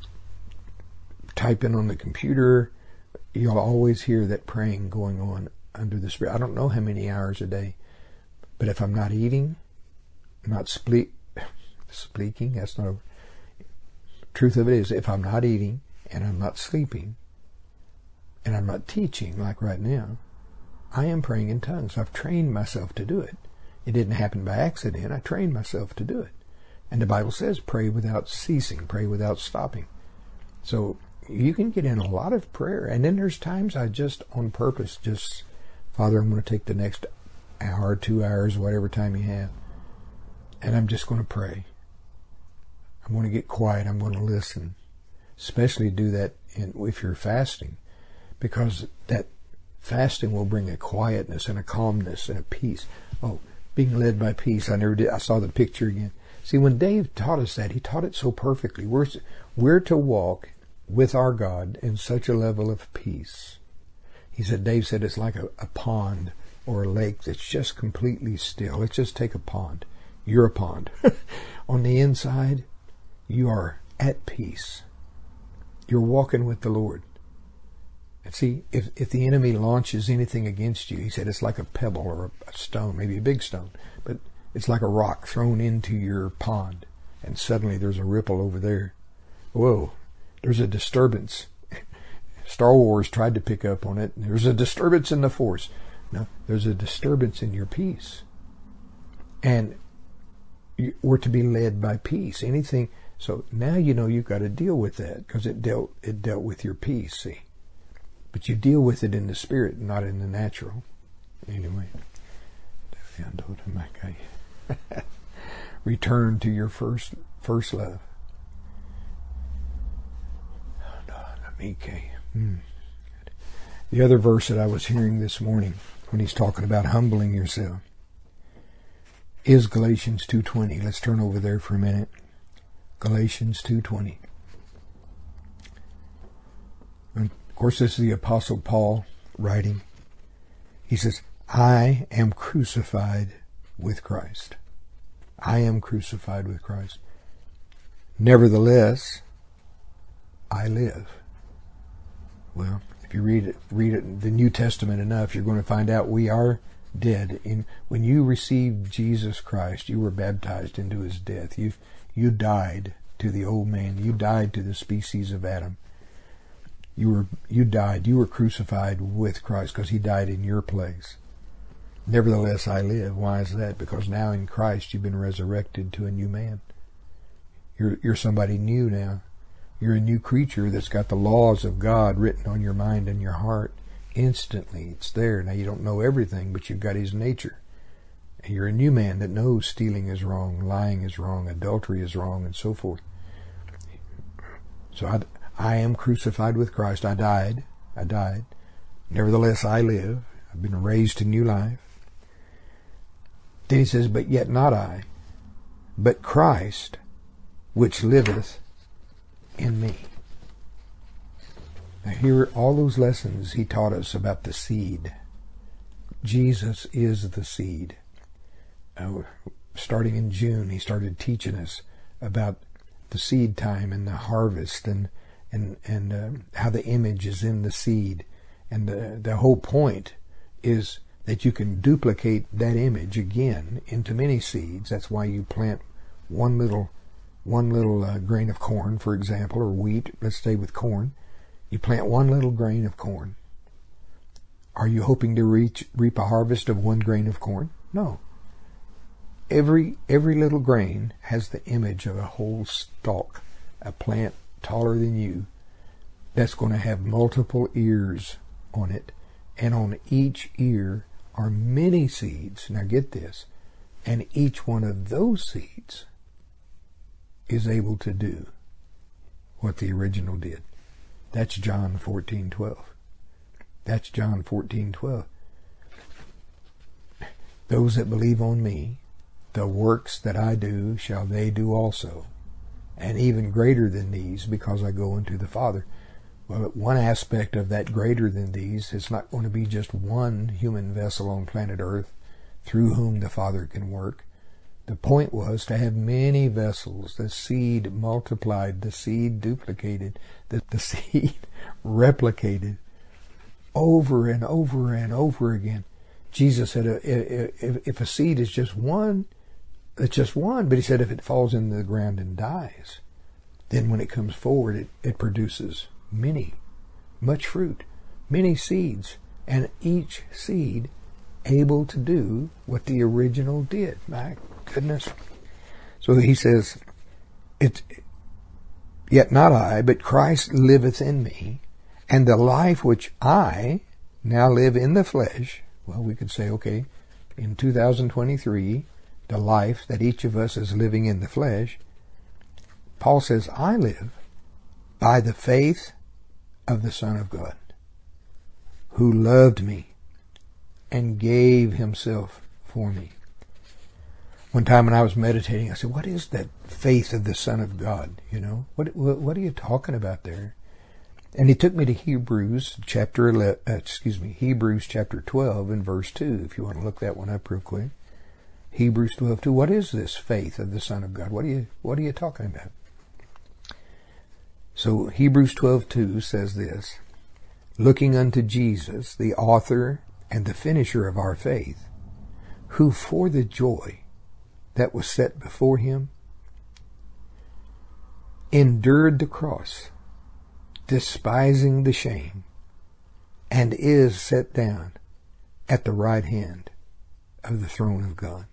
typing on the computer. You'll always hear that praying going on under the Spirit. I don't know how many hours a day, but if I'm not eating, not speaking, that's not a truth of it is, if I'm not eating and I'm not sleeping and I'm not teaching like right now, I am praying in tongues. I've trained myself to do it. It didn't happen by accident. I trained myself to do it. And the Bible says, pray without ceasing, pray without stopping. So you can get in a lot of prayer. And then there's times I just, on purpose, just, Father, I'm going to take the next hour, 2 hours, whatever time you have, and I'm just going to pray. I'm going to get quiet. I'm going to listen. Especially do that if you're fasting, because that fasting will bring a quietness and a calmness and a peace. Oh, being led by peace. I saw the picture again. See, when Dave taught us that, he taught it so perfectly. We're to walk with our God in such a level of peace. Dave said it's like a pond or a lake that's just completely still. Let's just take a pond. You're a pond. On the inside, you are at peace. You're walking with the Lord. And see, if the enemy launches anything against you, he said it's like a pebble or a stone, maybe a big stone, but it's like a rock thrown into your pond, and suddenly there's a ripple over there. Whoa, there's a disturbance. Star Wars tried to pick up on it. There's a disturbance in the Force. No, there's a disturbance in your peace. And we're to be led by peace. Anything. So now you know you've got to deal with that, because it dealt with your peace, see. But you deal with it in the spirit, not in the natural. Anyway. Return to your first love. Okay. The other verse that I was hearing this morning when he's talking about humbling yourself is Galatians 2:20. Let's turn over there for a minute. Galatians 2:20. And of course, this is the Apostle Paul writing. He says, I am crucified with Christ. I am crucified with Christ. Nevertheless, I live. Well, if you read it, the New Testament enough, you're going to find out we are dead. When you received Jesus Christ, you were baptized into his death. You died to the old man. You died to the species of Adam. You died. You were crucified with Christ because he died in your place. Nevertheless, I live. Why is that? Because now in Christ you've been resurrected to a new man. You're somebody new now. You're a new creature that's got the laws of God written on your mind and your heart. Instantly, it's there. Now, you don't know everything, but you've got his nature. And you're a new man that knows stealing is wrong, lying is wrong, adultery is wrong, and so forth. So I am crucified with Christ. I died. Nevertheless, I live. I've been raised to new life. Then he says, but yet not I, but Christ, which liveth in me. Now here, all those lessons he taught us about the seed. Jesus is the seed. Starting in June, he started teaching us about the seed time and the harvest and how the image is in the seed. And the whole point is that you can duplicate that image again into many seeds. That's why you plant one little grain of corn, for example, or wheat. Let's stay with corn. You plant one little grain of corn. Are you hoping to reap a harvest of one grain of corn? No. Every little grain has the image of a whole stalk, a plant taller than you, that's going to have multiple ears on it. And on each ear are many seeds. Now get this. And each one of those seeds is able to do what the original did. That's John 14:12. That's John 14:12. Those that believe on me, the works that I do shall they do also, and even greater than these, because I go unto the Father. Well, one aspect of that greater than these is not going to be just one human vessel on planet Earth through whom the Father can work. The point was to have many vessels, the seed multiplied, the seed duplicated, the seed replicated over and over and over again. Jesus said if a seed is just one, it's just one. But he said if it falls into the ground and dies, then when it comes forward, it produces much fruit, many seeds, and each seed able to do what the original did. My goodness. So he says, yet not I, but Christ liveth in me, and the life which I now live in the flesh. Well, we could say, okay, in 2023, the life that each of us is living in the flesh, Paul says, I live by the faith of the Son of God, who loved me and gave himself for me. One time when I was meditating, I said, what is that faith of the Son of God? You know, what are you talking about there? And he took me to Hebrews chapter 12 and verse 2, if you want to look that one up real quick. Hebrews 12:2. What is this faith of the Son of God? What are you talking about? So Hebrews 12:2 says this, looking unto Jesus, the author and the finisher of our faith, who for the joy that was set before him endured the cross, despising the shame, and is set down at the right hand of the throne of God.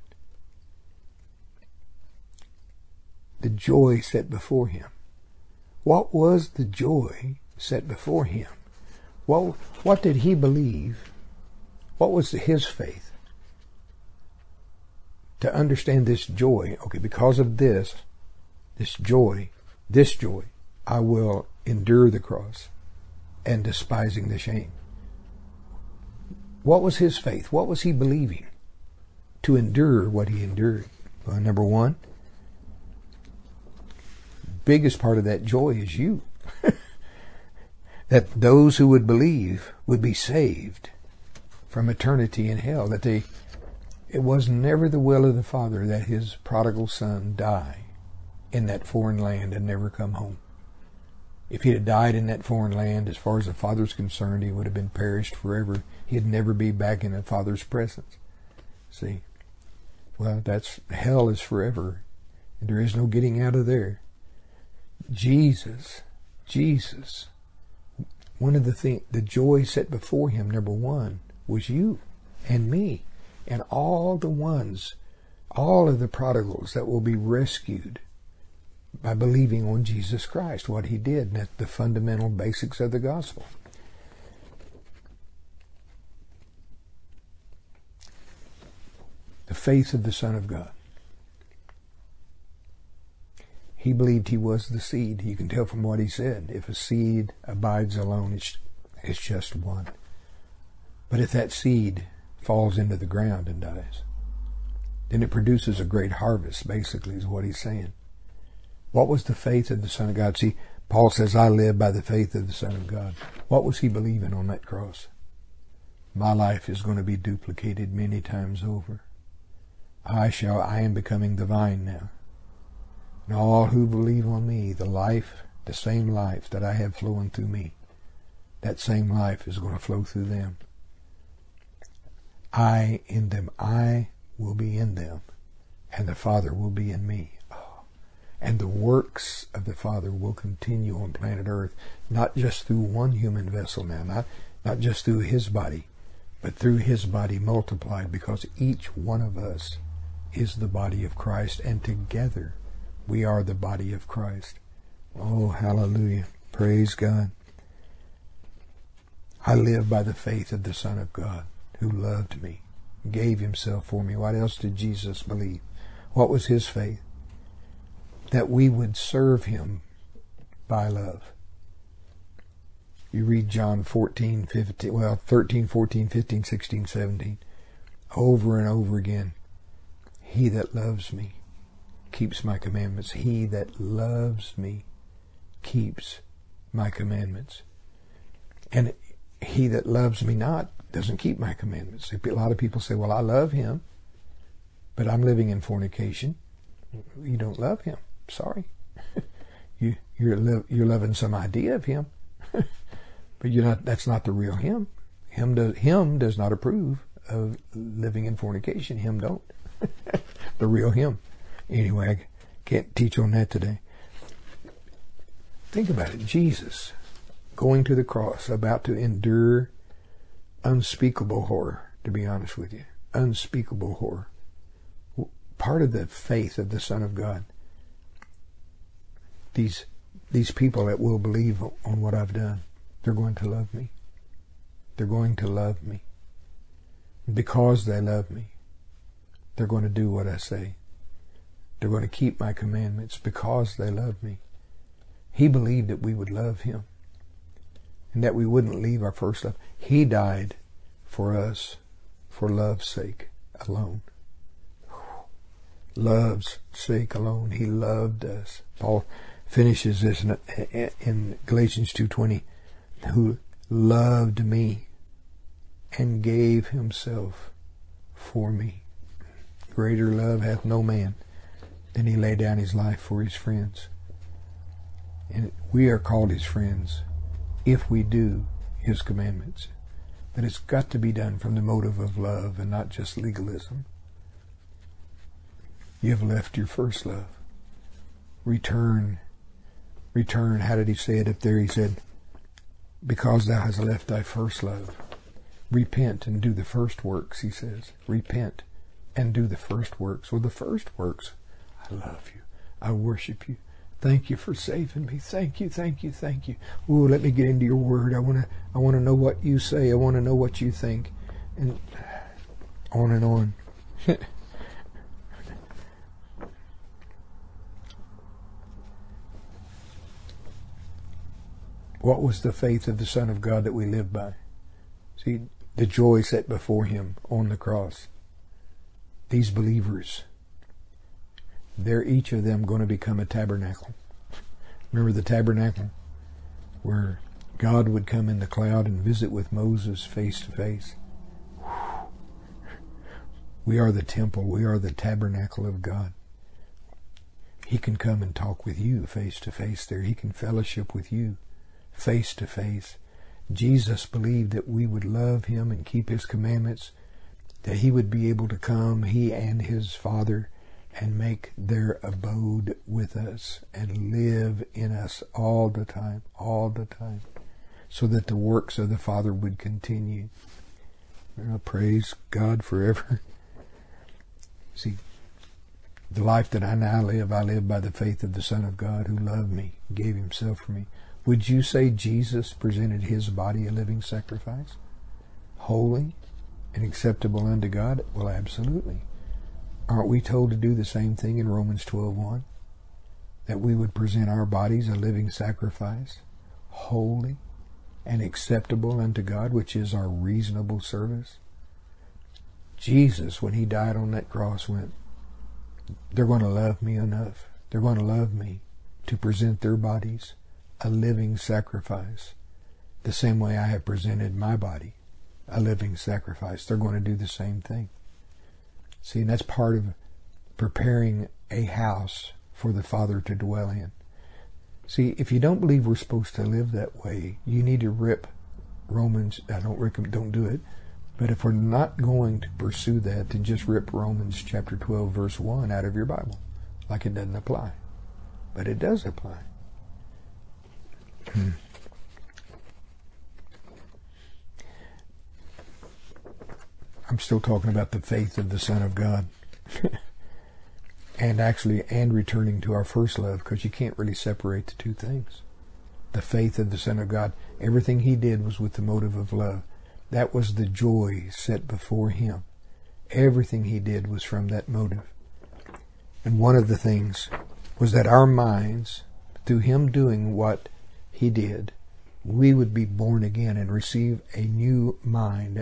The joy set before him. What was the joy set before him? What did he believe? What was his faith? To understand this joy, okay, because of this joy, I will endure the cross. and despising the shame. What was his faith? What was he believing to endure what he endured? Well, number one, biggest part of that joy is you. That those who would believe would be saved from eternity in hell. That it was never the will of the Father that his prodigal son die in that foreign land and never come home. If he had died in that foreign land, as far as the Father's concerned, he would have been perished forever. He'd never be back in the Father's presence. See? Well, hell is forever. And there is no getting out of there. Jesus, one of the joy set before him, number one, was you and me and all of the prodigals that will be rescued by believing on Jesus Christ, what he did, and that's the fundamental basics of the gospel. The faith of the Son of God. He believed he was the seed. You can tell from what he said. If a seed abides alone, it's just one. But if that seed falls into the ground and dies, then it produces a great harvest, basically, is what he's saying. What was the faith of the Son of God? See, Paul says, I live by the faith of the Son of God. What was he believing on that cross? My life is going to be duplicated many times over. I am becoming the vine now. And all who believe on me, the same life that I have flowing through me, that same life is going to flow through them. I in them, I will be in them, and the Father will be in me. And the works of the Father will continue on planet Earth, not just through one human vessel now, not just through his body, but through his body multiplied, because each one of us is the body of Christ, and together we are the body of Christ. Oh, hallelujah. Praise God. I live by the faith of the Son of God, who loved me, gave himself for me. What else did Jesus believe? What was his faith? That we would serve him by love. You read John 13, 14, 15, 16, 17, over and over again. He that loves me keeps my commandments. He that loves me keeps my commandments. And he that loves me not doesn't keep my commandments. A lot of people say, well, I love him, but I'm living in fornication. You don't love him. Sorry. You're loving some idea of him. But that's not the real him. Him does not approve of living in fornication. Him don't. The real him. Anyway, I can't teach on that today. Think about it. Jesus going to the cross, about to endure unspeakable horror, to be honest with you. Unspeakable horror. Part of the faith of the Son of God. These people that will believe on what I've done, they're going to love me. They're going to love me. Because they love me, they're going to do what I say. They're going to keep my commandments because they love me. He believed that we would love him and that we wouldn't leave our first love. He died for us for love's sake alone. Love's sake alone. He loved us. Paul finishes this in Galatians 2:20, who loved me and gave himself for me. Greater love hath no man than he lay down his life for his friends. And we are called his friends if we do his commandments. But it's got to be done from the motive of love and not just legalism. You have left your first love. Return. How did he say it up there? He said, because thou hast left thy first love. Repent and do the first works, he says. Repent and do the first works. Well, the first works, I love you. I worship you. Thank you for saving me. Thank you, thank you, thank you. Ooh, let me get into your word. I want to know what you say. I want to know what you think. And on and on. What was the faith of the Son of God that we live by? See, the joy set before him on the cross. These believers, they're each of them going to become a tabernacle. Remember the tabernacle? Where God would come in the cloud and visit with Moses face to face. We are the temple. We are the tabernacle of God. He can come and talk with you face to face there. He can fellowship with you face to face. Jesus believed that we would love him and keep his commandments, that he would be able to come, he and his Father, and make their abode with us and live in us all the time, so that the works of the Father would continue. Praise God forever. See, the life that I now live, I live by the faith of the Son of God who loved me, gave himself for me. Would you say Jesus presented his body a living sacrifice? Holy and acceptable unto God? Well, absolutely. Aren't we told to do the same thing in Romans 12:1? That we would present our bodies a living sacrifice, holy and acceptable unto God, which is our reasonable service? Jesus, when he died on that cross, went, they're going to love me enough. They're going to love me to present their bodies a living sacrifice, the same way I have presented my body a living sacrifice. They're going to do the same thing. See, and that's part of preparing a house for the Father to dwell in. See, if you don't believe we're supposed to live that way, you need to rip Romans. I don't recommend, don't do it. But if we're not going to pursue that, then just rip Romans chapter 12, verse 1 out of your Bible. Like it doesn't apply. But it does apply. I'm still talking about the faith of the Son of God. and returning to our first love, because you can't really separate the two things. The faith of the Son of God, everything he did was with the motive of love. That was the joy set before him. Everything he did was from that motive. And one of the things was that our minds, through him doing what he did, we would be born again and receive a new mind.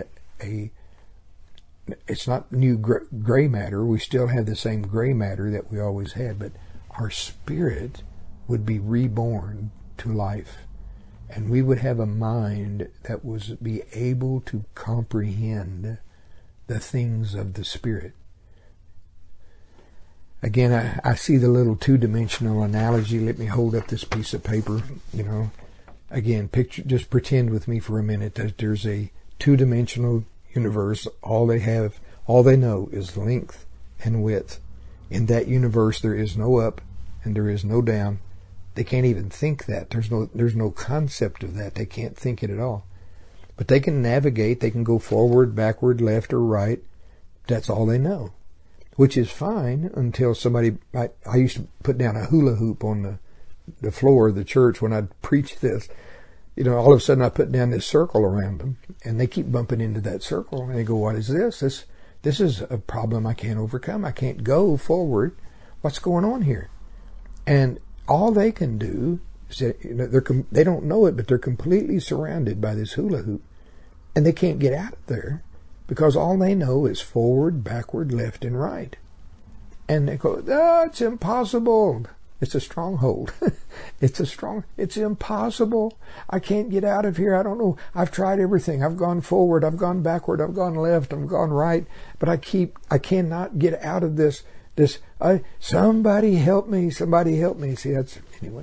It's not new gray matter. We still have the same gray matter that we always had, but our spirit would be reborn to life. And we would have a mind that was be able to comprehend the things of the Spirit. Again, I see the little two-dimensional analogy. Let me hold up this piece of paper. Again, just pretend with me for a minute that there's a two-dimensional universe. All they know is length and width. In that universe, there is no up and there is no down. They can't even think that. There's no concept of that. They can't think it at all. But they can navigate. They can go forward, backward, left, or right. That's all they know. Which is fine until somebody... I used to put down a hula hoop on the floor of the church when I'd preach this. All of a sudden I put down this circle around them. And they keep bumping into that circle. And they go, what is this? This is a problem I can't overcome. I can't go forward. What's going on here? And all they can do is they don't know it, but they're completely surrounded by this hula hoop, and they can't get out of there because all they know is forward, backward, left, and right. And they go, it's impossible. It's a stronghold. It's impossible. I can't get out of here. I don't know. I've tried everything. I've gone forward. I've gone backward. I've gone left. I've gone right. But I cannot get out of this. Somebody help me. Somebody help me. See, anyway.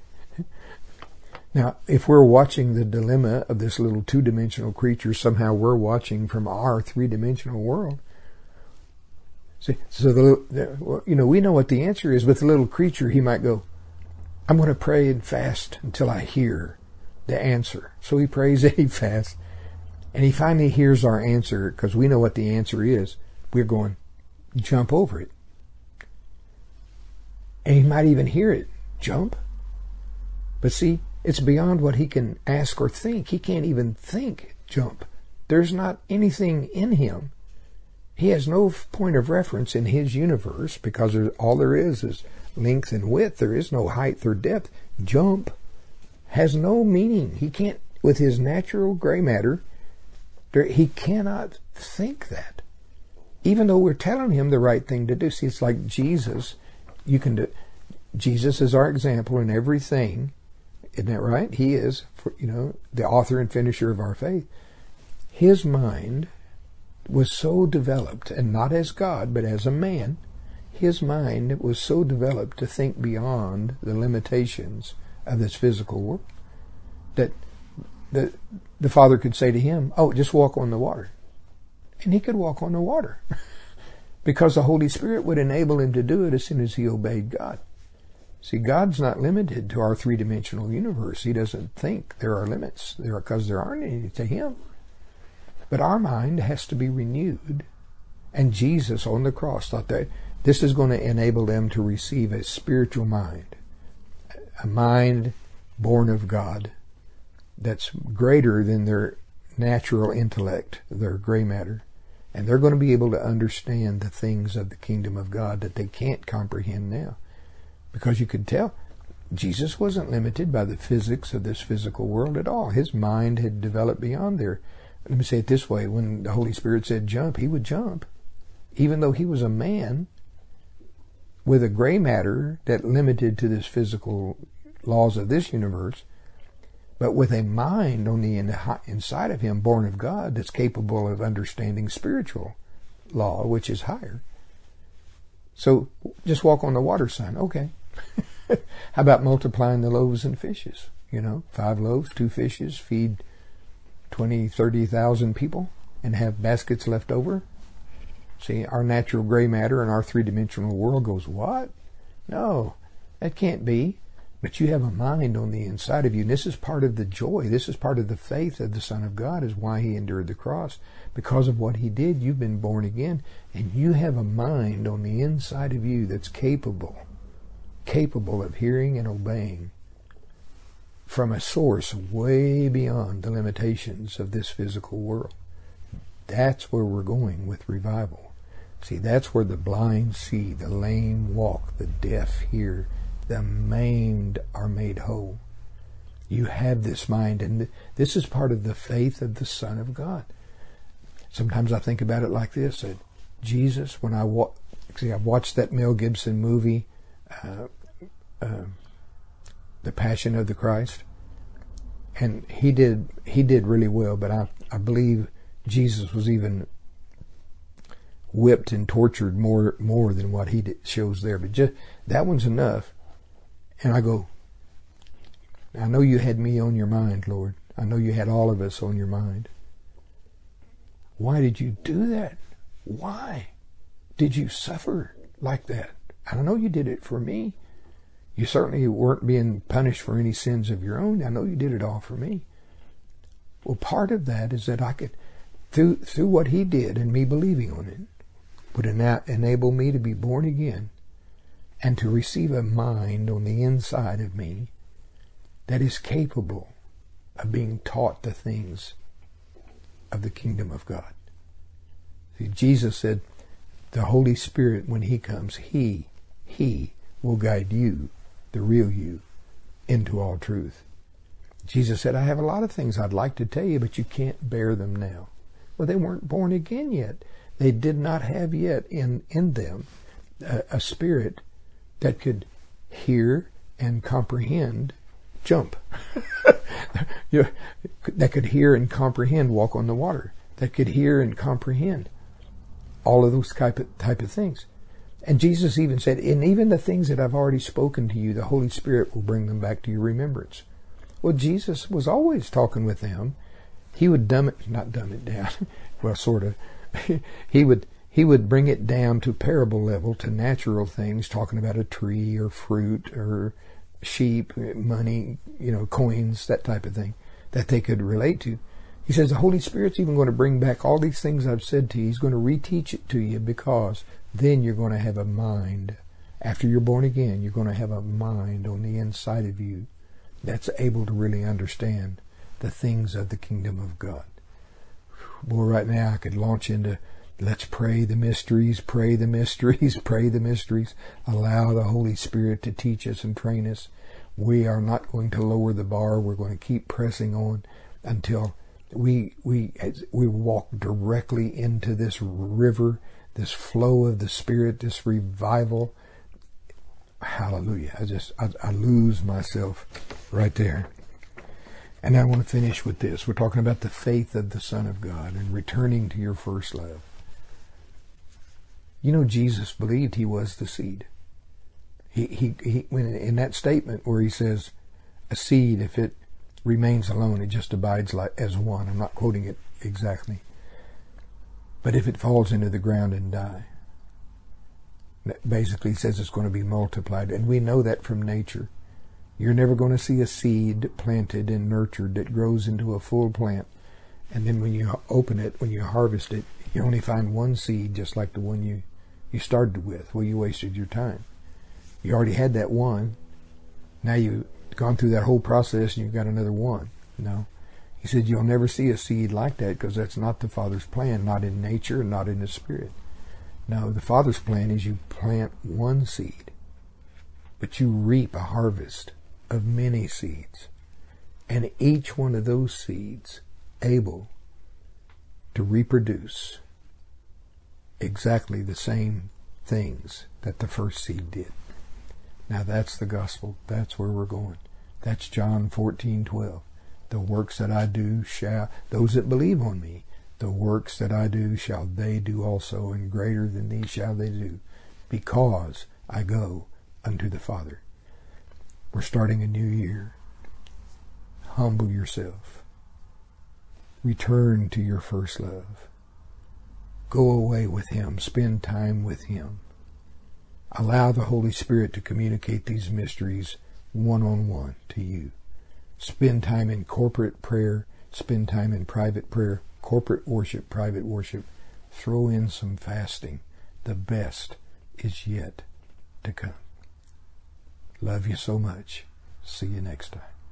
Now, if we're watching the dilemma of this little two-dimensional creature, somehow we're watching from our three-dimensional world. See, so we know what the answer is, but the little creature, he might go, I'm going to pray and fast until I hear the answer. So he prays and he fasts, and he finally hears our answer, because we know what the answer is. We're going, jump over it. And he might even hear it, jump. But see, it's beyond what he can ask or think. He can't even think, jump. There's not anything in him. He has no point of reference in his universe, because all there is length and width. There is no height or depth. Jump. has no meaning. He can't, with his natural gray matter, he cannot think that. Even though we're telling him the right thing to do. See, it's like Jesus. Jesus is our example in everything. Isn't that right? He is, the author and finisher of our faith. His mind was so developed, and not as God, but as a man, his mind was so developed to think beyond the limitations of this physical world that the Father could say to him, "Oh, just walk on the water." And he could walk on the water because the Holy Spirit would enable him to do it as soon as he obeyed God. See, God's not limited to our three-dimensional universe. He doesn't think there are limits there because there aren't any to him. But our mind has to be renewed. And Jesus on the cross thought that this is going to enable them to receive a spiritual mind, a mind born of God that's greater than their natural intellect, their gray matter. And they're going to be able to understand the things of the kingdom of God that they can't comprehend now. Because you could tell Jesus wasn't limited by the physics of this physical world at all. His mind had developed beyond there. Let me say it this way. When the Holy Spirit said jump, he would jump. Even though he was a man with a gray matter that limited to this physical laws of this universe, but with a mind on the inside of him, born of God, that's capable of understanding spiritual law, which is higher. So just walk on the water sign. Okay. How about multiplying the loaves and fishes? 5 loaves, 2 fishes, feed 20, 30,000 people and have baskets left over. See, our natural gray matter in our three-dimensional world goes, what? No, that can't be. But you have a mind on the inside of you. And this is part of the joy. This is part of the faith of the Son of God, is why he endured the cross. Because of what he did, you've been born again. And you have a mind on the inside of you that's capable of hearing and obeying from a source way beyond the limitations of this physical world. That's where we're going with revival. See, that's where the blind see, the lame walk, the deaf hear, the maimed are made whole. You have this mind, and this is part of the faith of the Son of God. Sometimes I think about it like this, that Jesus, when I've watched that Mel Gibson movie, The Passion of the Christ, and he did really well, but I believe Jesus was even whipped and tortured more than what he shows there. But just that one's enough. And I go, I know you had me on your mind, Lord. I know you had all of us on your mind. Why did you do that? Why did you suffer like that? I know you did it for me. You certainly weren't being punished for any sins of your own. I know you did it all for me. Well, part of that is that I could, through what he did and me believing on it, would enable me to be born again and to receive a mind on the inside of me that is capable of being taught the things of the kingdom of God. See, Jesus said, the Holy Spirit, when he comes, he will guide you, the real you, into all truth. Jesus said, I have a lot of things I'd like to tell you, but you can't bear them now. Well, they weren't born again yet. They did not have yet in them a spirit that could hear and comprehend, jump. That could hear and comprehend, walk on the water. That could hear and comprehend all of those type of things. And Jesus even said, and even the things that I've already spoken to you, the Holy Spirit will bring them back to your remembrance. Well, Jesus was always talking with them. He would not dumb it down. Well, sort of. He would bring it down to parable level, to natural things, talking about a tree or fruit or sheep, money, coins, that type of thing, that they could relate to. He says the Holy Spirit's even going to bring back all these things I've said to you. He's going to reteach it to you, because then you're going to have a mind. After you're born again, you're going to have a mind on the inside of you that's able to really understand the things of the kingdom of God. Boy, right now I could launch into, let's pray the mysteries, pray the mysteries, pray the mysteries. Allow the Holy Spirit to teach us and train us. We are not going to lower the bar. We're going to keep pressing on until we walk directly into this river, this flow of the Spirit, this revival. Hallelujah. I lose myself right there. And I want to finish with this. We're talking about the faith of the Son of God and returning to your first love. You know, Jesus believed he was the seed. When in that statement where he says, a seed, if it remains alone, it just abides as one. I'm not quoting it exactly. But if it falls into the ground and die, basically he says it's going to be multiplied. And we know that from nature. You're never going to see a seed planted and nurtured that grows into a full plant. And then when you open it, when you harvest it, you only find one seed just like the one you started with. Well, you wasted your time. You already had that one. Now you've gone through that whole process and you've got another one. No. He said you'll never see a seed like that because that's not the Father's plan, not in nature and not in the Spirit. No, the Father's plan is you plant one seed, but you reap a harvest of many seeds. And each one of those seeds able to reproduce exactly the same things that the first seed did. Now that's the gospel. That's where we're going. That's John 14:12. The works that I do shall, those that believe on me, the works that I do shall they do also, and greater than these shall they do, because I go unto the Father. We're starting a new year. Humble yourself. Return to your first love. Go away with him. Spend time with him. Allow the Holy Spirit to communicate these mysteries one-on-one to you. Spend time in corporate prayer. Spend time in private prayer. Corporate worship, private worship. Throw in some fasting. The best is yet to come. Love you so much. See you next time.